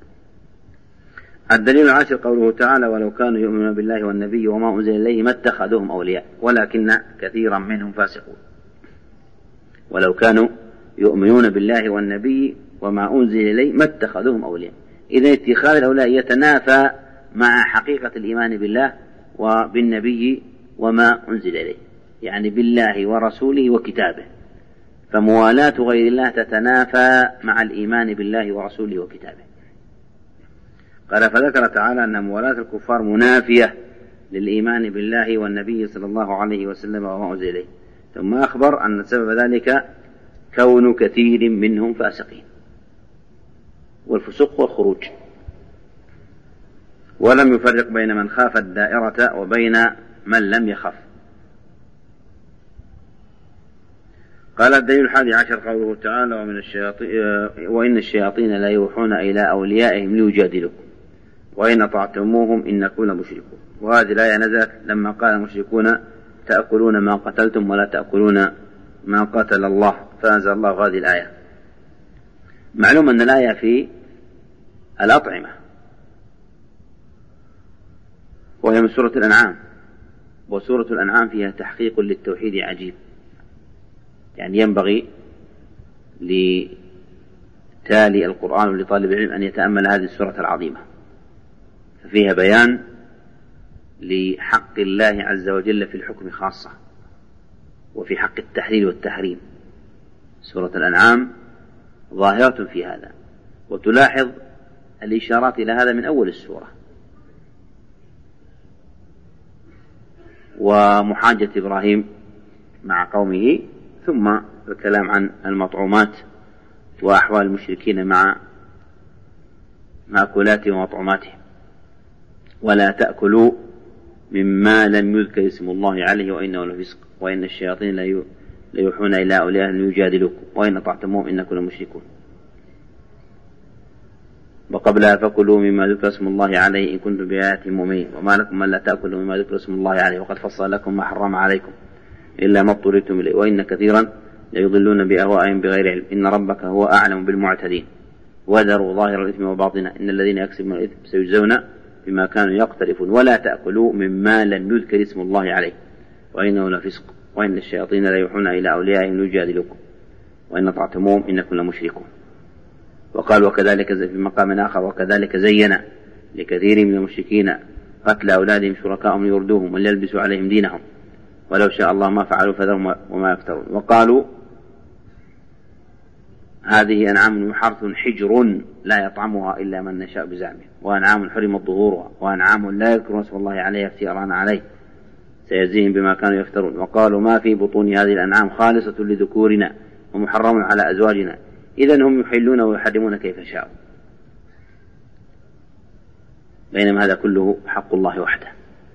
الدليل العاشر قوله تعالى ولو كانوا يؤمنون بالله والنبي وما أنزل إليه ما اتخذوهم أولياء ولكن كثيرا منهم فاسقون. ولو كانوا يؤمنون بالله والنبي وما أنزل إليه ما اتخذوهم أولياء. إذا اتخاذ الأولياء يتنافى مع حقيقة الإيمان بالله وبالنبي وما أنزل إليه، يعني بالله ورسوله وكتابه. فموالاة غير الله تتنافى مع الإيمان بالله ورسوله وكتابه. قال فذكر تعالى أن موالاة الكفار منافية للإيمان بالله والنبي صلى الله عليه وسلم وما أنزل إليه، ثم أخبر أن سبب ذلك كون كثير منهم فاسقين. والفسوق والخروج. ولم يفرق بين من خاف الدائرة وبين من لم يخف. قال الدليل 11 قوله تعالى وإن الشياطين لا يوحون إلى أوليائهم ليجادلوكم وإن أطعتموهم إنكم لمشركون. وهذه الآية نزلت لما قال المشركون تأكلون ما قتلتم ولا تأكلون ما قتل الله، فأنزل الله هذه الآية. معلوم أن الآية في الأطعمة وهي من سورة الأنعام، وسورة الأنعام فيها تحقيق للتوحيد عجيب، يعني ينبغي لتالي القرآن ولطالب العلم أن يتأمل هذه السورة العظيمة، ففيها بيان لحق الله عز وجل في الحكم خاصة وفي حق التحليل والتحريم. سورة الأنعام ظاهرة في هذا، وتلاحظ الإشارات إلى هذا من أول السورة. ومحاجة إبراهيم مع قومه، ثم الكلام عن المطعومات وأحوال المشركين مع مأكولاتهم ومطعوماتهم. ولا تأكلوا مما لم يذكر اسم الله عليه وإنه لفسق وإن الشياطين ليوحون إلى أوليائهم ليجادلوكم وإن أطعتموهم إنكم لمشركون. وقبلها فكلوا مما ذكر اسم الله عليه إن كنتم بآياته مؤمنين وما لكم ألا تأكلوا مما ذكر اسم الله عليه وقد فصل لكم ما حرم عليكم إلا ما اضطررتم إليه وإن كثيرا ليضلون بأهوائهم بغير علم إن ربك هو أعلم بالمعتدين وذروا ظاهر الإثم وباطنه إن الذين يكسبون الإثم سيجزون بما كانوا يقترفون ولا تأكلوا مما لم يذكر اسم الله عليه وإنه لفسق وإن الشياطين لا يوحون إلى أوليائهم ليجادلوكم وإن أطعتموهم إنكم لمشركون. وقال وكذلك في مقام آخر وكذلك زين لكثير من المشركين قتل أولادهم شركاءهم ليردوهم وليلبسوا عليهم دينهم ولو شاء الله ما فعلوا فذرهم وما يفترون. وقالوا هذه أنعام حرث حجر لا يطعمها إلا من نشاء بزعمه وأنعام حرمت ظهورها وأنعام لا يذكرون اسم الله عليها افتراء عليه سيجزيهم بما كانوا يفترون. وقالوا ما في بطون هذه الأنعام خالصة لذكورنا ومحرم على أزواجنا إذن هم يحلون ويحرمون كيف شاءوا بينما هذا كله حق الله وحده.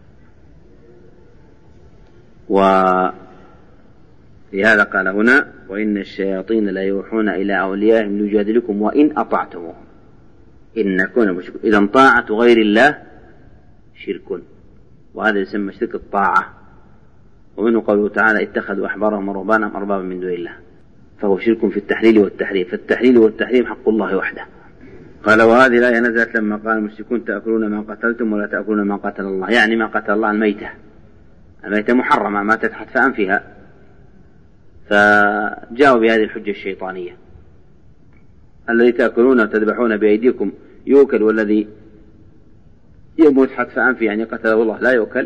ولهذا قال هنا وإن الشياطين لا يوحون إلى أوليائهم ليجادلكم وإن أطعتموهم إنكم لمشركون. إذن طاعة غير الله شرك، وهذا يسمى شرك الطاعة. ومنه قوله تعالى اتخذوا أحبارهم ورهبانهم أربابا من دون الله، فهو شرك في التحليل والتحريم، فالتحليل والتحريم حق الله وحده. قال وهذه الآية نزلت لما قال المشركون تأكلون ما قتلتم ولا تأكلون ما قتل الله، يعني ما قتل الله الميتة محرمة ما تتحت فأنفها، فجاءوا بهذه الحجة الشيطانية الذي تأكلون وتذبحون بأيديكم يؤكل والذي يموت حتف أنفه يعني قتله الله لا يؤكل.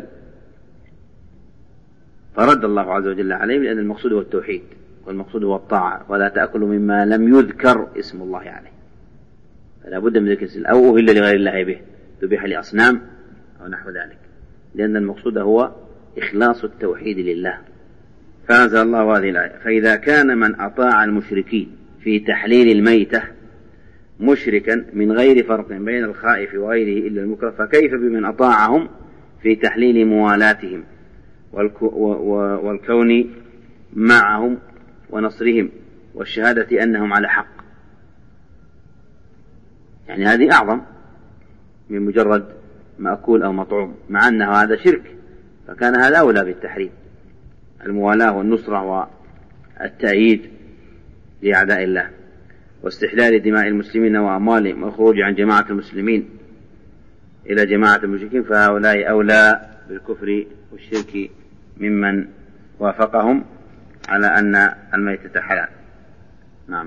فرد الله عز وجل عليه لأن المقصود هو التوحيد والمقصود هو الطاعة ولا تأكلوا مما لم يذكر اسم الله عليه، فلا بد من ذكر اسم أو أهل لغير الله به ذبح لأصنام أو نحو ذلك، لأن المقصود هو إخلاص التوحيد لله. فأنزل الله هذه الآية فإذا كان من أطاع المشركين في تحليل الميتة مشركا من غير فرق بين الخائف وغيره إلا المكره فكيف بمن أطاعهم في تحليل موالاتهم والكون معهم ونصرهم والشهادة أنهم على حق. يعني هذه أعظم من مجرد مأكول أو مطعوم، مع أنه هذا شرك، فكان هذا أولى بالتحريم، الموالاة والنصرة والتأييد لأعداء الله واستحلال دماء المسلمين وأموالهم والخروج عن جماعة المسلمين إلى جماعة المشركين، فهؤلاء أولى بالكفر والشرك ممن وافقهم على أن الميتة حلال. نعم.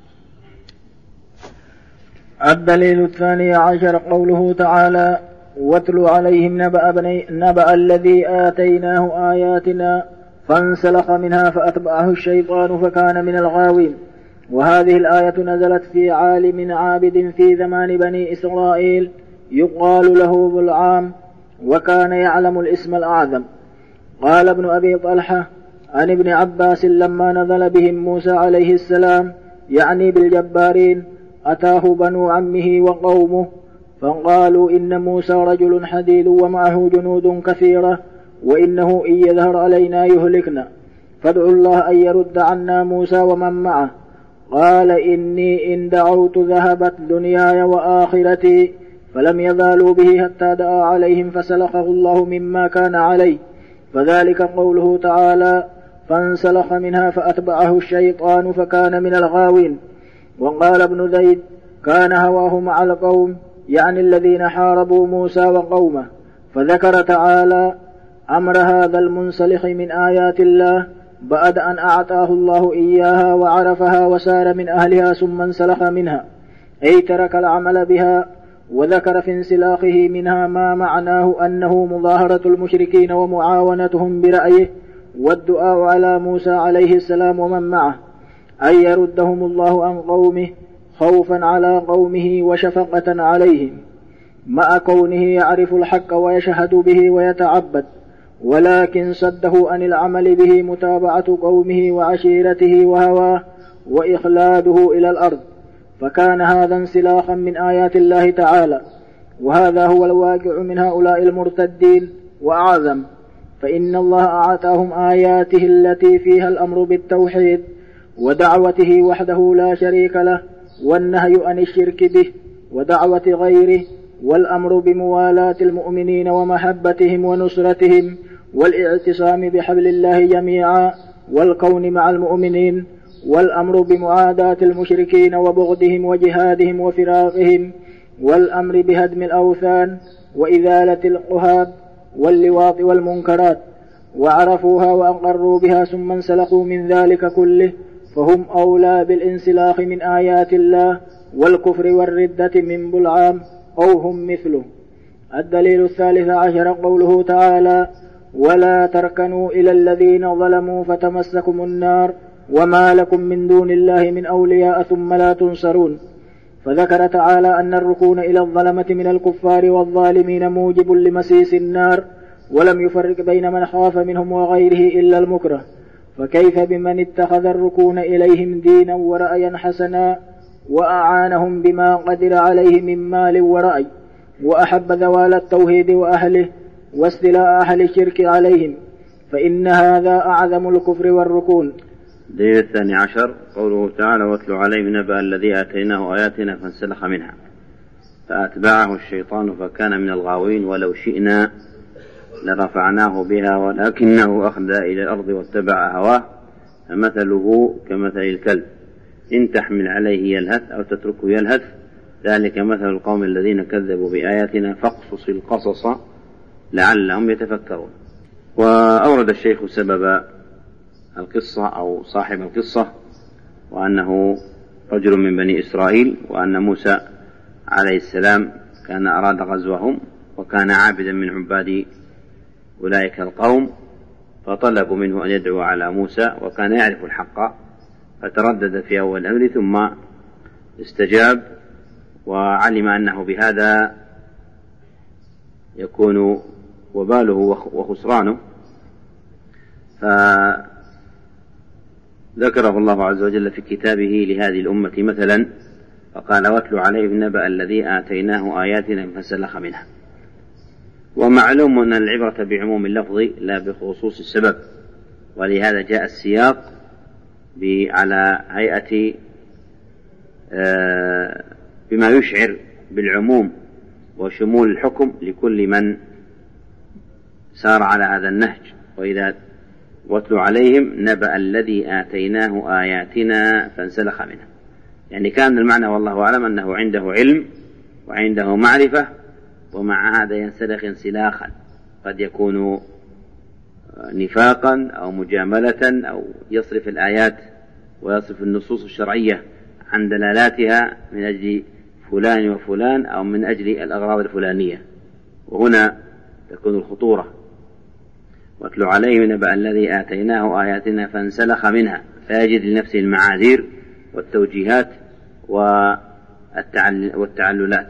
الدليل 12 قوله تعالى واتل عليهم نبأ الذي آتيناه آياتنا فانسلخ منها فأتبعه الشيطان فكان من الغاوين. وهذه الآية نزلت في عالم عابد في زمان بني إسرائيل يقال له بلعام وكان يعلم الاسم الأعظم. قال ابن أبي طلحة عن ابن عباس لما نزل بهم موسى عليه السلام يعني بالجبارين أتاه بنو عمه وقومه فقالوا إن موسى رجل حديد ومعه جنود كثيرة وإنه إن يظهر علينا يهلكنا فادعوا الله أن يرد عنا موسى ومن معه. قال إني إن دعوت ذهبت دنياي وآخرتي فلم يزالوا به حتى دعا عليهم فسلخه الله مما كان عليه. فذلك قوله تعالى فانسلخ منها فأتبعه الشيطان فكان من الغاوين. وقال ابن زيد كان هواه مع القوم يعني الذين حاربوا موسى وقومه. فذكر تعالى أمر هذا المنسلخ من آيات الله بعد أن أعطاه الله إياها وعرفها وسار من أهلها ثم انسلخ منها أي ترك العمل بها. وذكر في انسلاخه منها ما معناه أنه مظاهرة المشركين ومعاونتهم برأيه والدعاء على موسى عليه السلام ومن معه أن يردهم الله عن قومه خوفا على قومه وشفقة عليهم مع كونه يعرف الحق ويشهد به ويتعبد، ولكن صده عن العمل به متابعة قومه وعشيرته وهواه وإخلاده إلى الأرض. فكان هذا انسلاخا من آيات الله تعالى، وهذا هو الواقع من هؤلاء المرتدين وأعظم. فإن الله أعطاهم آياته التي فيها الأمر بالتوحيد ودعوته وحده لا شريك له والنهي عن الشرك به ودعوة غيره والأمر بموالاة المؤمنين ومحبتهم ونصرتهم والاعتصام بحبل الله جميعا والكون مع المؤمنين والأمر بمعاداة المشركين وبغضهم وجهادهم وفراقهم والأمر بهدم الأوثان وإزالة القهاب واللواط والمنكرات. وعرفوها وأقروا بها ثم انسلخوا من ذلك كله، فهم أولى بالانسلاخ من آيات الله والكفر والردة من بلعام أو هم مثله. الدليل 13 قوله تعالى ولا تركنوا إلى الذين ظلموا فتمسكم النار وما لكم من دون الله من أولياء ثم لا تنصرون. فذكر تعالى أن الركون إلى الظلمة من الكفار والظالمين موجب لمسيس النار، ولم يفرق بين من خاف منهم وغيره إلا المكره. فكيف بمن اتخذ الركون إليهم دينا ورأيا حسنا وأعانهم بما قدر عليه من مال ورأي وأحب ذوال التوحيد وأهله واستيلاء أهل الشرك عليهم، فإن هذا أعظم الكفر والركون. الدليل 12 قوله تعالى واتل عليهم نبأ الذي آتيناه آياتنا فانسلخ منها فأتبعه الشيطان فكان من الغاوين ولو شئنا لرفعناه بها ولكنه أخلد إلى الأرض واتبع هواه فمثله كمثل الكلب إن تحمل عليه يلهث أو تتركه يلهث ذلك مثل القوم الذين كذبوا بآياتنا فاقصص القصص لعلهم يتفكرون. وأورد الشيخ سبب القصة أو صاحب القصة وأنه رجل من بني إسرائيل، وأن موسى عليه السلام كان أراد غزوهم وكان عابدا من عباد أولئك القوم، فطلبوا منه أن يدعو على موسى وكان يعرف الحق فتردد في أول الأمر ثم استجاب وعلم أنه بهذا يكون وباله وخسرانه، فذكره الله عز وجل في كتابه لهذه الأمة مثلا فقال واتل عليهم نبأ الذي آتيناه آياتنا فانسلخ منها. ومعلوم أن العبرة بعموم اللفظ لا بخصوص السبب، ولهذا جاء السياق على هيئة بما يشعر بالعموم وشمول الحكم لكل من سار على هذا النهج. وإذا واتل عليهم نبأ الذي آتيناه آياتنا فانسلخ منها، يعني كان المعنى والله أعلم أنه عنده علم وعنده معرفة ومع هذا ينسلخ انسلاخا قد يكون نفاقا أو مجاملة أو يصرف الآيات ويصرف النصوص الشرعية عن دلالاتها من أجل فلان وفلان أو من أجل الأغراض الفلانية، وهنا تكون الخطورة. واتل عليهم نبأ الذي آتيناه آياتنا فانسلخ منها، فيجد لنفسه المعاذير والتوجيهات والتعللات.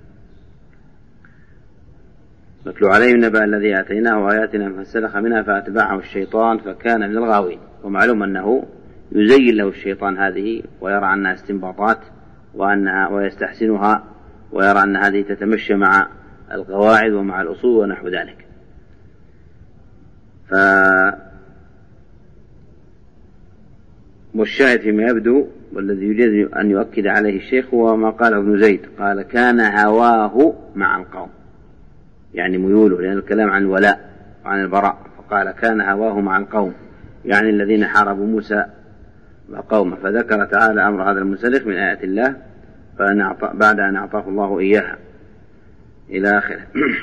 واتل عليهم نبأ الذي آتيناه آياتنا فانسلخ منها فأتبعه الشيطان فكان من الغاوين. ومعلوم أنه يزين له الشيطان هذه ويرى أنها استنباطات ويستحسنها ويرى أن هذه تتمشى مع القواعد ومع الأصول ونحو ذلك. والشاهد فيما يبدو والذي يريد أن يؤكد عليه الشيخ هو ما قاله ابن زيد، قال كان هواه مع القوم، يعني ميوله، لأن الكلام عن الولاء وعن البراء، فقال كان هواه مع القوم، يعني الذين حاربوا موسى وقومه، فذكر تعالى أمر هذا المنسلخ من آيات الله بعد أن أعطاه الله إياها إلى آخره.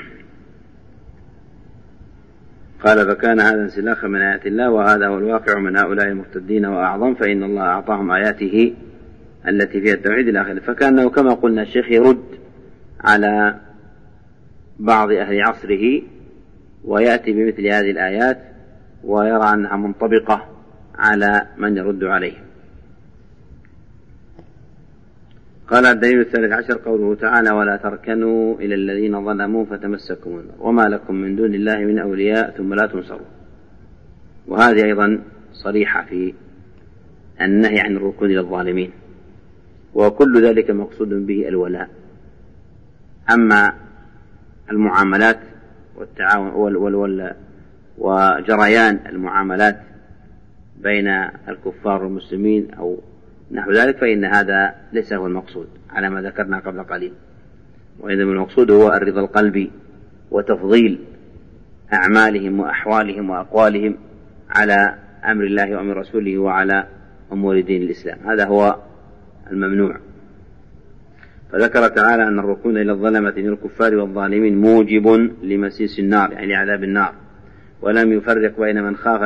قال فكان هذا انسلاخا من آيات الله، وهذا هو الواقع من هؤلاء المرتدين وأعظم، فإن الله أعطاهم آياته التي فيها التوحيد إلى آخره. فكأنه كما قلنا الشيخ يرد على بعض أهل عصره ويأتي بمثل هذه الآيات ويرى أنها منطبقة على من يرد عليه. قال الدليل 13 قوله تعالى ولا تركنوا إلى الذين ظلموا فتمسكم النار وما لكم من دون الله من أولياء ثم لا تنصرون. وهذه أيضا صريحة في النهي عن الركون إلى الظالمين، وكل ذلك مقصود به الولاء. أما المعاملات والتعاون وجريان المعاملات بين الكفار والمسلمين أو نحو ذلك فإن هذا ليس هو المقصود على ما ذكرنا قبل قليل، وإنما المقصود هو الرضا القلبي وتفضيل أعمالهم وأحوالهم وأقوالهم على أمر الله وأمر رسوله وعلى أمور دين الإسلام، هذا هو الممنوع. فذكر تعالى أن الركون إلى الظلمة من الكفار والظالمين موجب لمسيس النار، يعني عذاب النار، ولم يفرق بين من خاف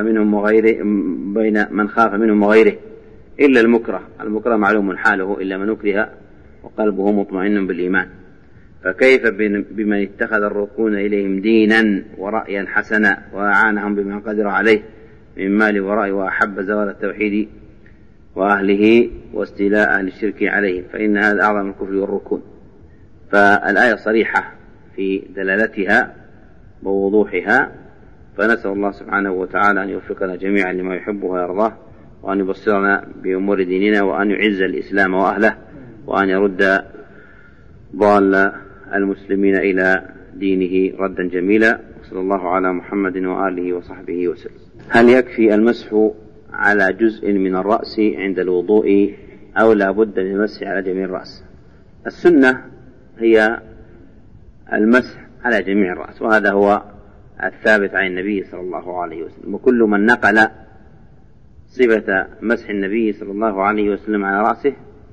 منهم وغيره إلا المكره معلوم حاله إلا من أكره وقلبه مطمئن بالإيمان. فكيف بمن اتخذ الركون إليهم دينا ورأيا حسنا وأعانهم بما قدر عليه من مال ورأي وأحب زوال التوحيد وأهله واستيلاء أهل الشرك عليه، فإن هذا أعظم الكفر والركون. فالآية صريحة في دلالتها ووضوحها، فنسأل الله سبحانه وتعالى أن يوفقنا جميعا لما يحبه ويرضاه، وأن يبصرنا بأمور ديننا، وأن يعز الإسلام وأهله، وأن يرد ضال المسلمين إلى دينه ردا جميلا. وصلى الله على محمد وآله وصحبه وسلم. هل يكفي المسح على جزء من الرأس عند الوضوء أو لا بد من المسح على جميع الرأس؟ السنة هي المسح على جميع الرأس، وهذا هو الثابت عن النبي صلى الله عليه وسلم. وكل من نقل صفة مسح النبي صلى الله عليه وسلم على رأسه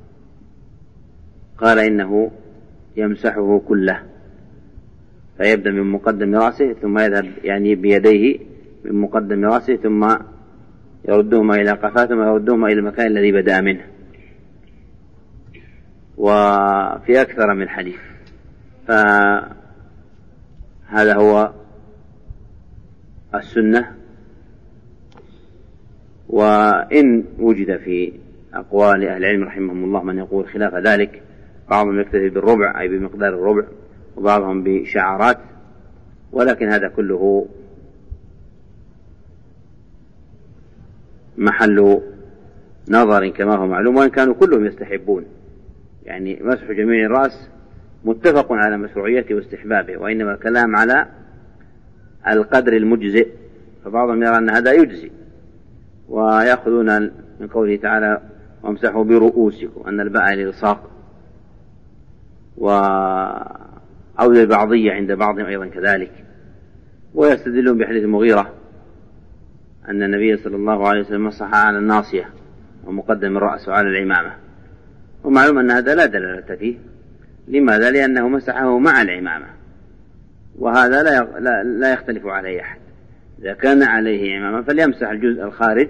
قال إنه يمسحه كله، فيبدأ من مقدم رأسه ثم يذهب يعني بيديه من مقدم رأسه ثم يردهما إلى قفاه ثم يردهما إلى المكان الذي بدأ منه، وفي أكثر من حديث. فهذا هو السنة. وإن وجد في أقوال أهل العلم رحمهم الله من يقول خلاف ذلك، بعضهم يكتفي بالربع أي بمقدار الربع، وبعضهم بشعارات، ولكن هذا كله محل نظر كما هو معلوم، وإن كانوا كلهم يستحبون، يعني مسح جميع الرأس متفق على مشروعيته واستحبابه، وإنما الكلام على القدر المجزئ، فبعضهم يرى أن هذا يجزي، ويأخذون من قوله تعالى وامسحوا برؤوسكم أن الباء للصاق، أو للبعضية عند بعضهم أيضا كذلك، ويستدلون بحديث المغيرة أن النبي صلى الله عليه وسلم مسح على الناصية ومقدم الرأس وعلى العمامة، ومعلوم أن هذا لا دلالة فيه. لماذا؟ لأنه مسحه مع العمامة، وهذا لا يختلف عليه أحد. إذا كان عليه عمامة فليمسح الجزء الخارج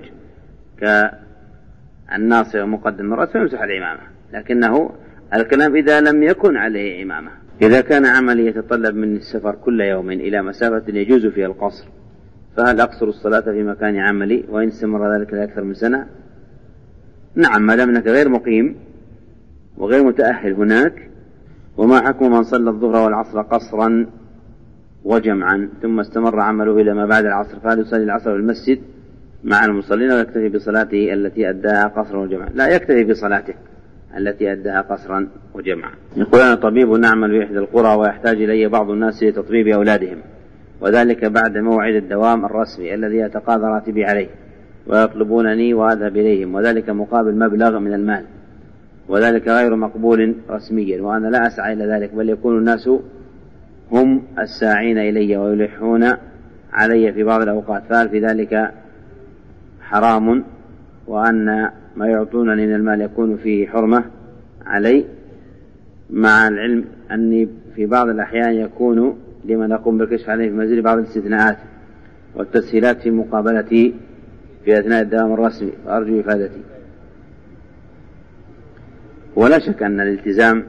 كالناصية ومقدم الرأس فيمسح العمامة، لكنه الكلام إذا لم يكن عليه عمامة. إذا كان عملي يتطلب من السفر كل يوم إلى مسافة يجوز فيها القصر، فهل أقصر الصلاة في مكان عملي وإن استمر ذلك لأكثر من سنة؟ نعم، ما دام أنك غير مقيم وغير متأهل هناك. وما حكم من صلى الظهر والعصر قصرا وجمعا ثم استمر عمله إلى ما بعد العصر، فهل يصلي العصر في المسجد مع المصلين ويكتفي بصلاته التي أداها قصرا وجمعا؟ لا، يكتفي بصلاته التي أداها قصرا وجمعا. يقول أنا طبيب نعمل في إحدى القرى ويحتاج إلي بعض الناس لتطبيب أولادهم، وذلك بعد موعد الدوام الرسمي الذي يتقاضى راتبي عليه ويطلبونني وأذهب إليهم، وذلك مقابل مبلغ من المال، وذلك غير مقبول رسميا، وأنا لا أسعى إلى ذلك، بل يكون الناس هم الساعين إلي ويلحون علي في بعض الأوقات، فهل في ذلك حرام؟ وأن ما يعطونني من المال يكون فيه حرمة علي، مع العلم أني في بعض الأحيان يكون لمن أقوم بالكشف عليه في منزل بعض الاستثناءات والتسهيلات في مقابلتي في أثناء الدوام الرسمي، وأرجو إفادتي. ولا شك أن الالتزام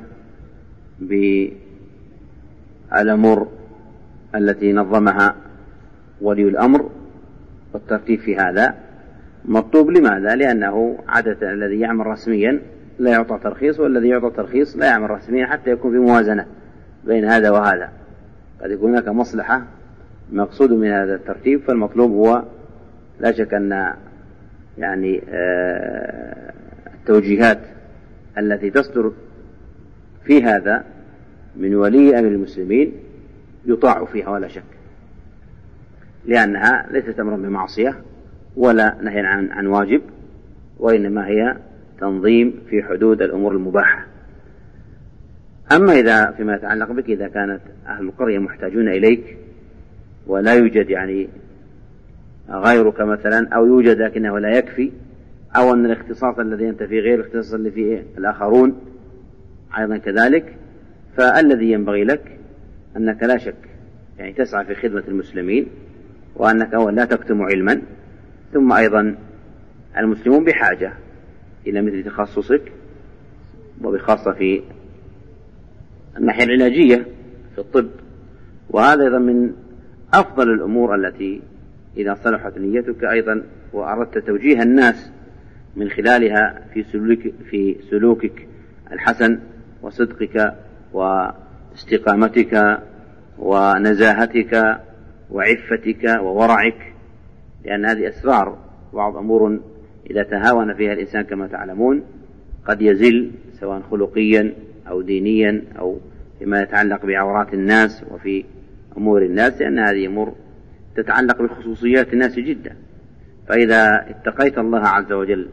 بالأمور التي نظمها ولي الأمر والترتيب في هذا مطلوب. لماذا؟ لأنه عادة الذي يعمل رسميا لا يعطى ترخيص، والذي يعطى ترخيص لا يعمل رسميا، حتى يكون في موازنة بين هذا وهذا. قد يكون هناك مصلحة مقصود من هذا الترتيب، فالمطلوب هو لا شك أن يعني التوجيهات التي تصدر في هذا من ولي أمر المسلمين يطاع فيها ولا شك، لأنها ليست أمرا بمعصية ولا نهي عن واجب، وإنما هي تنظيم في حدود الأمور المباحة. أما إذا فيما يتعلق بك، إذا كانت أهل القرية محتاجون إليك ولا يوجد يعني غيرك مثلا، أو يوجد لكنه لا يكفي، أو أن الاختصاص الذي أنت فيه غير الاختصاص اللي فيه الآخرون أيضا كذلك، فالذي ينبغي لك أنك لا شك يعني تسعى في خدمة المسلمين، وأنك لا تكتم علما. ثم أيضا المسلمون بحاجة إلى مثل تخصصك، وبخاصة في الناحية العلاجية في الطب، وهذا أيضا من أفضل الأمور التي إذا صلحت نيتك أيضا وأردت توجيه الناس من خلالها في سلوكك الحسن وصدقك واستقامتك ونزاهتك وعفتك وورعك، لأن هذه أسرار بعض أمور إذا تهاون فيها الإنسان كما تعلمون قد يزل، سواء خلقيا أو دينيا أو فيما يتعلق بعورات الناس وفي أمور الناس، لأن هذه أمور تتعلق بخصوصيات الناس جدا. فإذا اتقيت الله عز وجل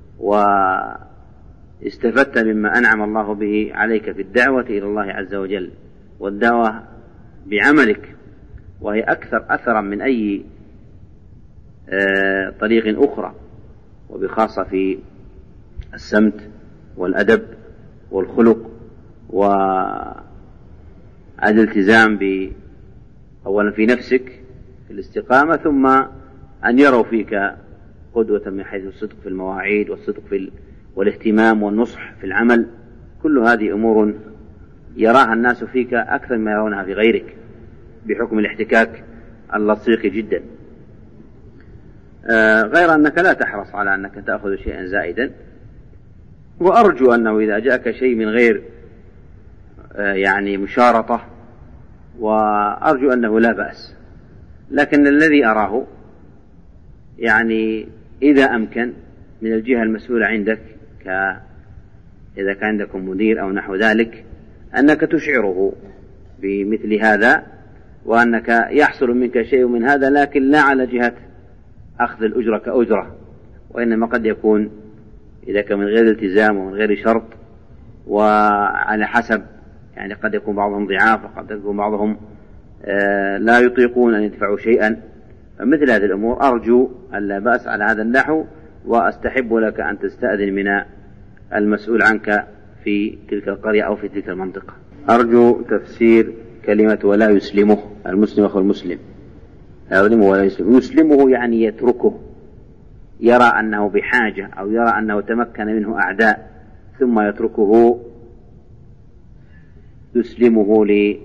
واستفدت مما أنعم الله به عليك في الدعوة إلى الله عز وجل والدعوة بعملك، وهي أكثر أثرا من أي طريق أخرى، وبخاصة في السمت والأدب والخلق والالتزام أولا في نفسك في الاستقامة، ثم أن يروا فيك قدوة من حيث الصدق في المواعيد والصدق والاهتمام والنصح في العمل. كل هذه أمور يراها الناس فيك أكثر ما يرونها في غيرك بحكم الاحتكاك اللصيق جدا، غير أنك لا تحرص على أنك تأخذ شيئا زائدا. وأرجو أنه إذا جاءك شيء من غير يعني مشارطة، وأرجو أنه لا بأس، لكن الذي أراه يعني إذا أمكن من الجهة المسؤولة عندك إذا كان عندكم مدير أو نحو ذلك، أنك تشعره بمثل هذا، وأنك يحصل منك شيء من هذا، لكن لا على جهة أخذ الأجرة كأجرة، وإنما قد يكون إذا كان من غير التزام ومن غير شرط، وعلى حسب يعني قد يكون بعضهم ضعاف وقد يكون بعضهم لا يطيقون أن يدفعوا شيئا. فمثل هذه الأمور أرجو أن لا بأس على هذا النحو، وأستحب لك أن تستأذن من المسؤول عنك في تلك القرية أو في تلك المنطقة. أرجو تفسير كلمة ولا يسلمه. المسلم أخو المسلم، لا يظلمه ولا يسلمه. يسلمه يعني يتركه، يرى أنه بحاجة أو يرى أنه تمكن منه أعداء ثم يتركه، يسلمه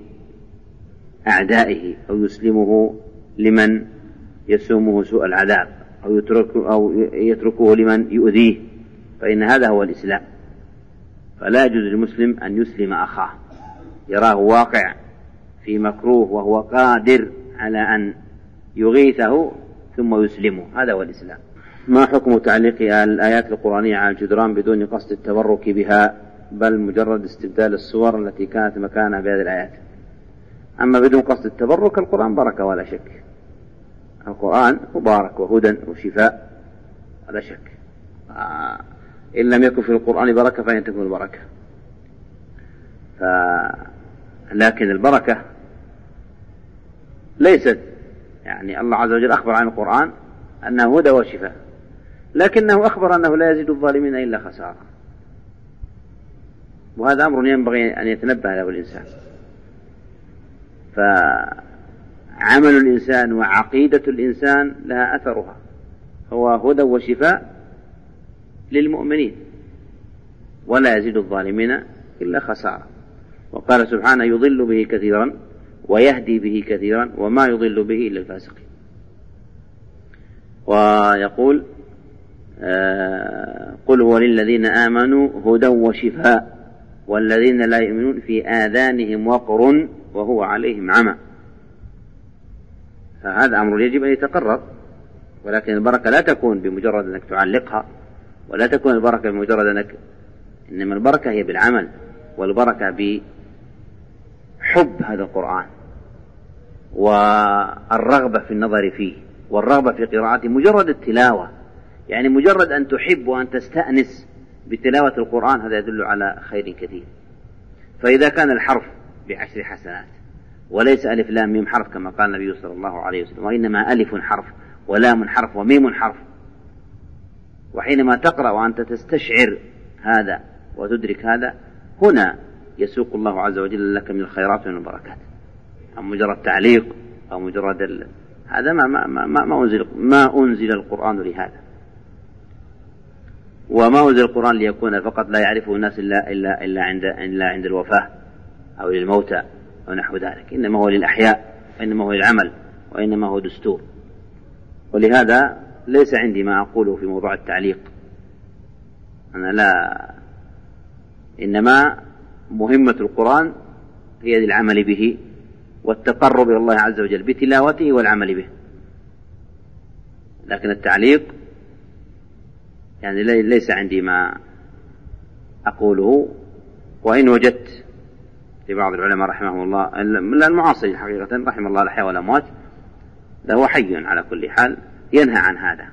لأعدائه أو يسلمه لمن يسومه سوء العذاب أو يتركه لمن يؤذيه، فإن هذا هو الإسلام. فلا يجوز للمسلم أن يسلم أخاه يراه واقع في مكروه وهو قادر على أن يغيثه ثم يسلمه، هذا هو الإسلام. ما حكم تعليق الآيات القرآنية على الجدران بدون قصد التبرك بها، بل مجرد استبدال الصور التي كانت مكانها بهذه الآيات؟ أما بدون قصد التبرك القرآن بركة ولا شك، القرآن مبارك وهدى وشفاء ولا شك. إن لم يكن في القرآن بركة فإن تكون البركة. لكن البركة ليست يعني الله عز وجل أخبر عن القرآن أنه هدى وشفاء، لكنه أخبر أنه لا يزيد الظالمين إلا خسارة، وهذا أمر ينبغي أن يتنبه له الإنسان. فعمل الإنسان وعقيدة الإنسان لها أثرها، هو هدى وشفاء للمؤمنين، ولا يزيد الظالمين إلا خسارة. وقال سبحانه يضل به كثيرا ويهدي به كثيرا وما يضل به إلا الفاسقين. ويقول قل هو للذين آمنوا هدى وشفاء والذين لا يؤمنون في آذانهم وقر وهو عليهم عمى. فهذا أمر يجب أن يتقرر، ولكن البركة لا تكون بمجرد أنك تعلقها، ولا تكون البركة بمجرد أنك، إنما البركة هي بالعمل، والبركة بحب هذا القرآن والرغبة في النظر فيه والرغبة في قراءته. مجرد التلاوة، يعني مجرد أن تحب وأن تستأنس بتلاوة القرآن، هذا يدل على خير كثير. فإذا كان الحرف ب10 حسنات وليس ألف لام ميم حرف كما قال النبي صلى الله عليه وسلم، وإنما ألف حرف ولام حرف وميم حرف، وحينما تقرأ وأنت تستشعر هذا وتدرك هذا، هنا يسوق الله عز وجل لك من الخيرات ومن البركات. أو مجرد تعليق أو مجرد هذا ما أنزل القرآن لهذا، وما أنزل القرآن ليكون فقط لا يعرفه الناس إلا عند الوفاة أو للموتى أو نحو ذلك، إنما هو للأحياء، وإنما هو للعمل، وإنما هو دستور. ولهذا ليس عندي ما أقوله في موضوع التعليق، أنا لا، إنما مهمة القرآن هي العمل به والتقرب إلى الله عز وجل بتلاوته والعمل به. لكن التعليق يعني ليس عندي ما أقوله. وإن وجدت لبعض العلماء رحمه الله المعاصرين حقيقة رحم الله الأحياء والأموات، له حي على كل حال ينهى عن هذا،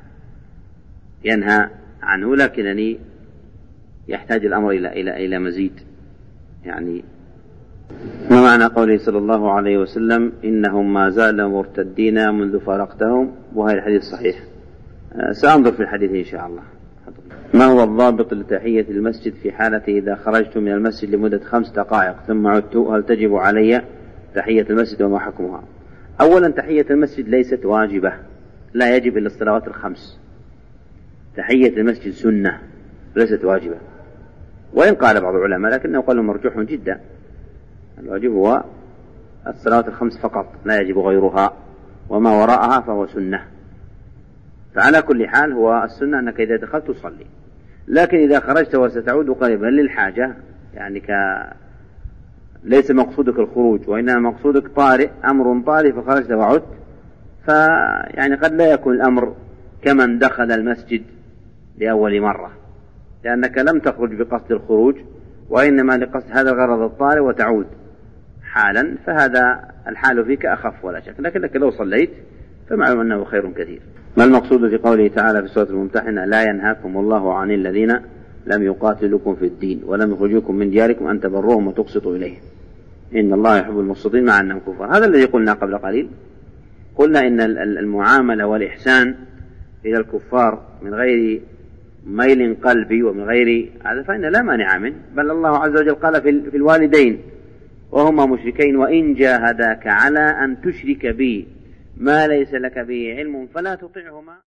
ينهى عنه، لكنني يحتاج الأمر إلى مزيد. يعني ما معنى قوله صلى الله عليه وسلم إنهم ما زالوا مرتدين منذ فارقتهم، وهذا الحديث صحيح؟ سأنظر في الحديث إن شاء الله. ما هو الضابط لتحية المسجد في حالة إذا خرجت من المسجد لمدة 5 دقائق ثم عدت، هل تجب علي تحية المسجد وما حكمها؟ أولا تحية المسجد ليست واجبة، لا يجب إلا الصلوات ال5. تحية المسجد سنة ليست واجبة، وإن قال بعض العلماء لكنه قال مرجوح جدا، الواجب هو الصلوات ال5 فقط، لا يجب غيرها، وما وراءها فهو سنة. فعلى كل حال هو السنة أنك إذا دخلت تصلي، لكن إذا خرجت وستعود قريبا للحاجة، يعني ليس مقصودك الخروج وإنما مقصودك طارئ، أمر طارئ فخرجت وعدت، فيعني قد لا يكون الأمر كمن دخل المسجد لأول مرة، لأنك لم تخرج بقصد الخروج وإنما لقصد هذا الغرض الطارئ وتعود حالا، فهذا الحال فيك أخف ولا شك. لكنك لو صليت فمعلوم أنه خير كثير. ما المقصود في قوله تعالى في سورة الممتحنة لا ينهاكم الله عن الذين لم يقاتلوكم في الدين ولم يخرجوكم من دياركم أن تبروهم وتقسطوا إليهم إن الله يحب المقسطين مع أنهم كفار؟ هذا الذي قلنا قبل قليل، قلنا إن المعاملة والإحسان إلى الكفار من غير ميل قلبي ومن غير هذا فإن لا مانع منه، بل الله عز وجل قال في الوالدين وهما مشركين وإن جاهداك على أن تشرك بي ما ليس لك به علم فلا تطعهما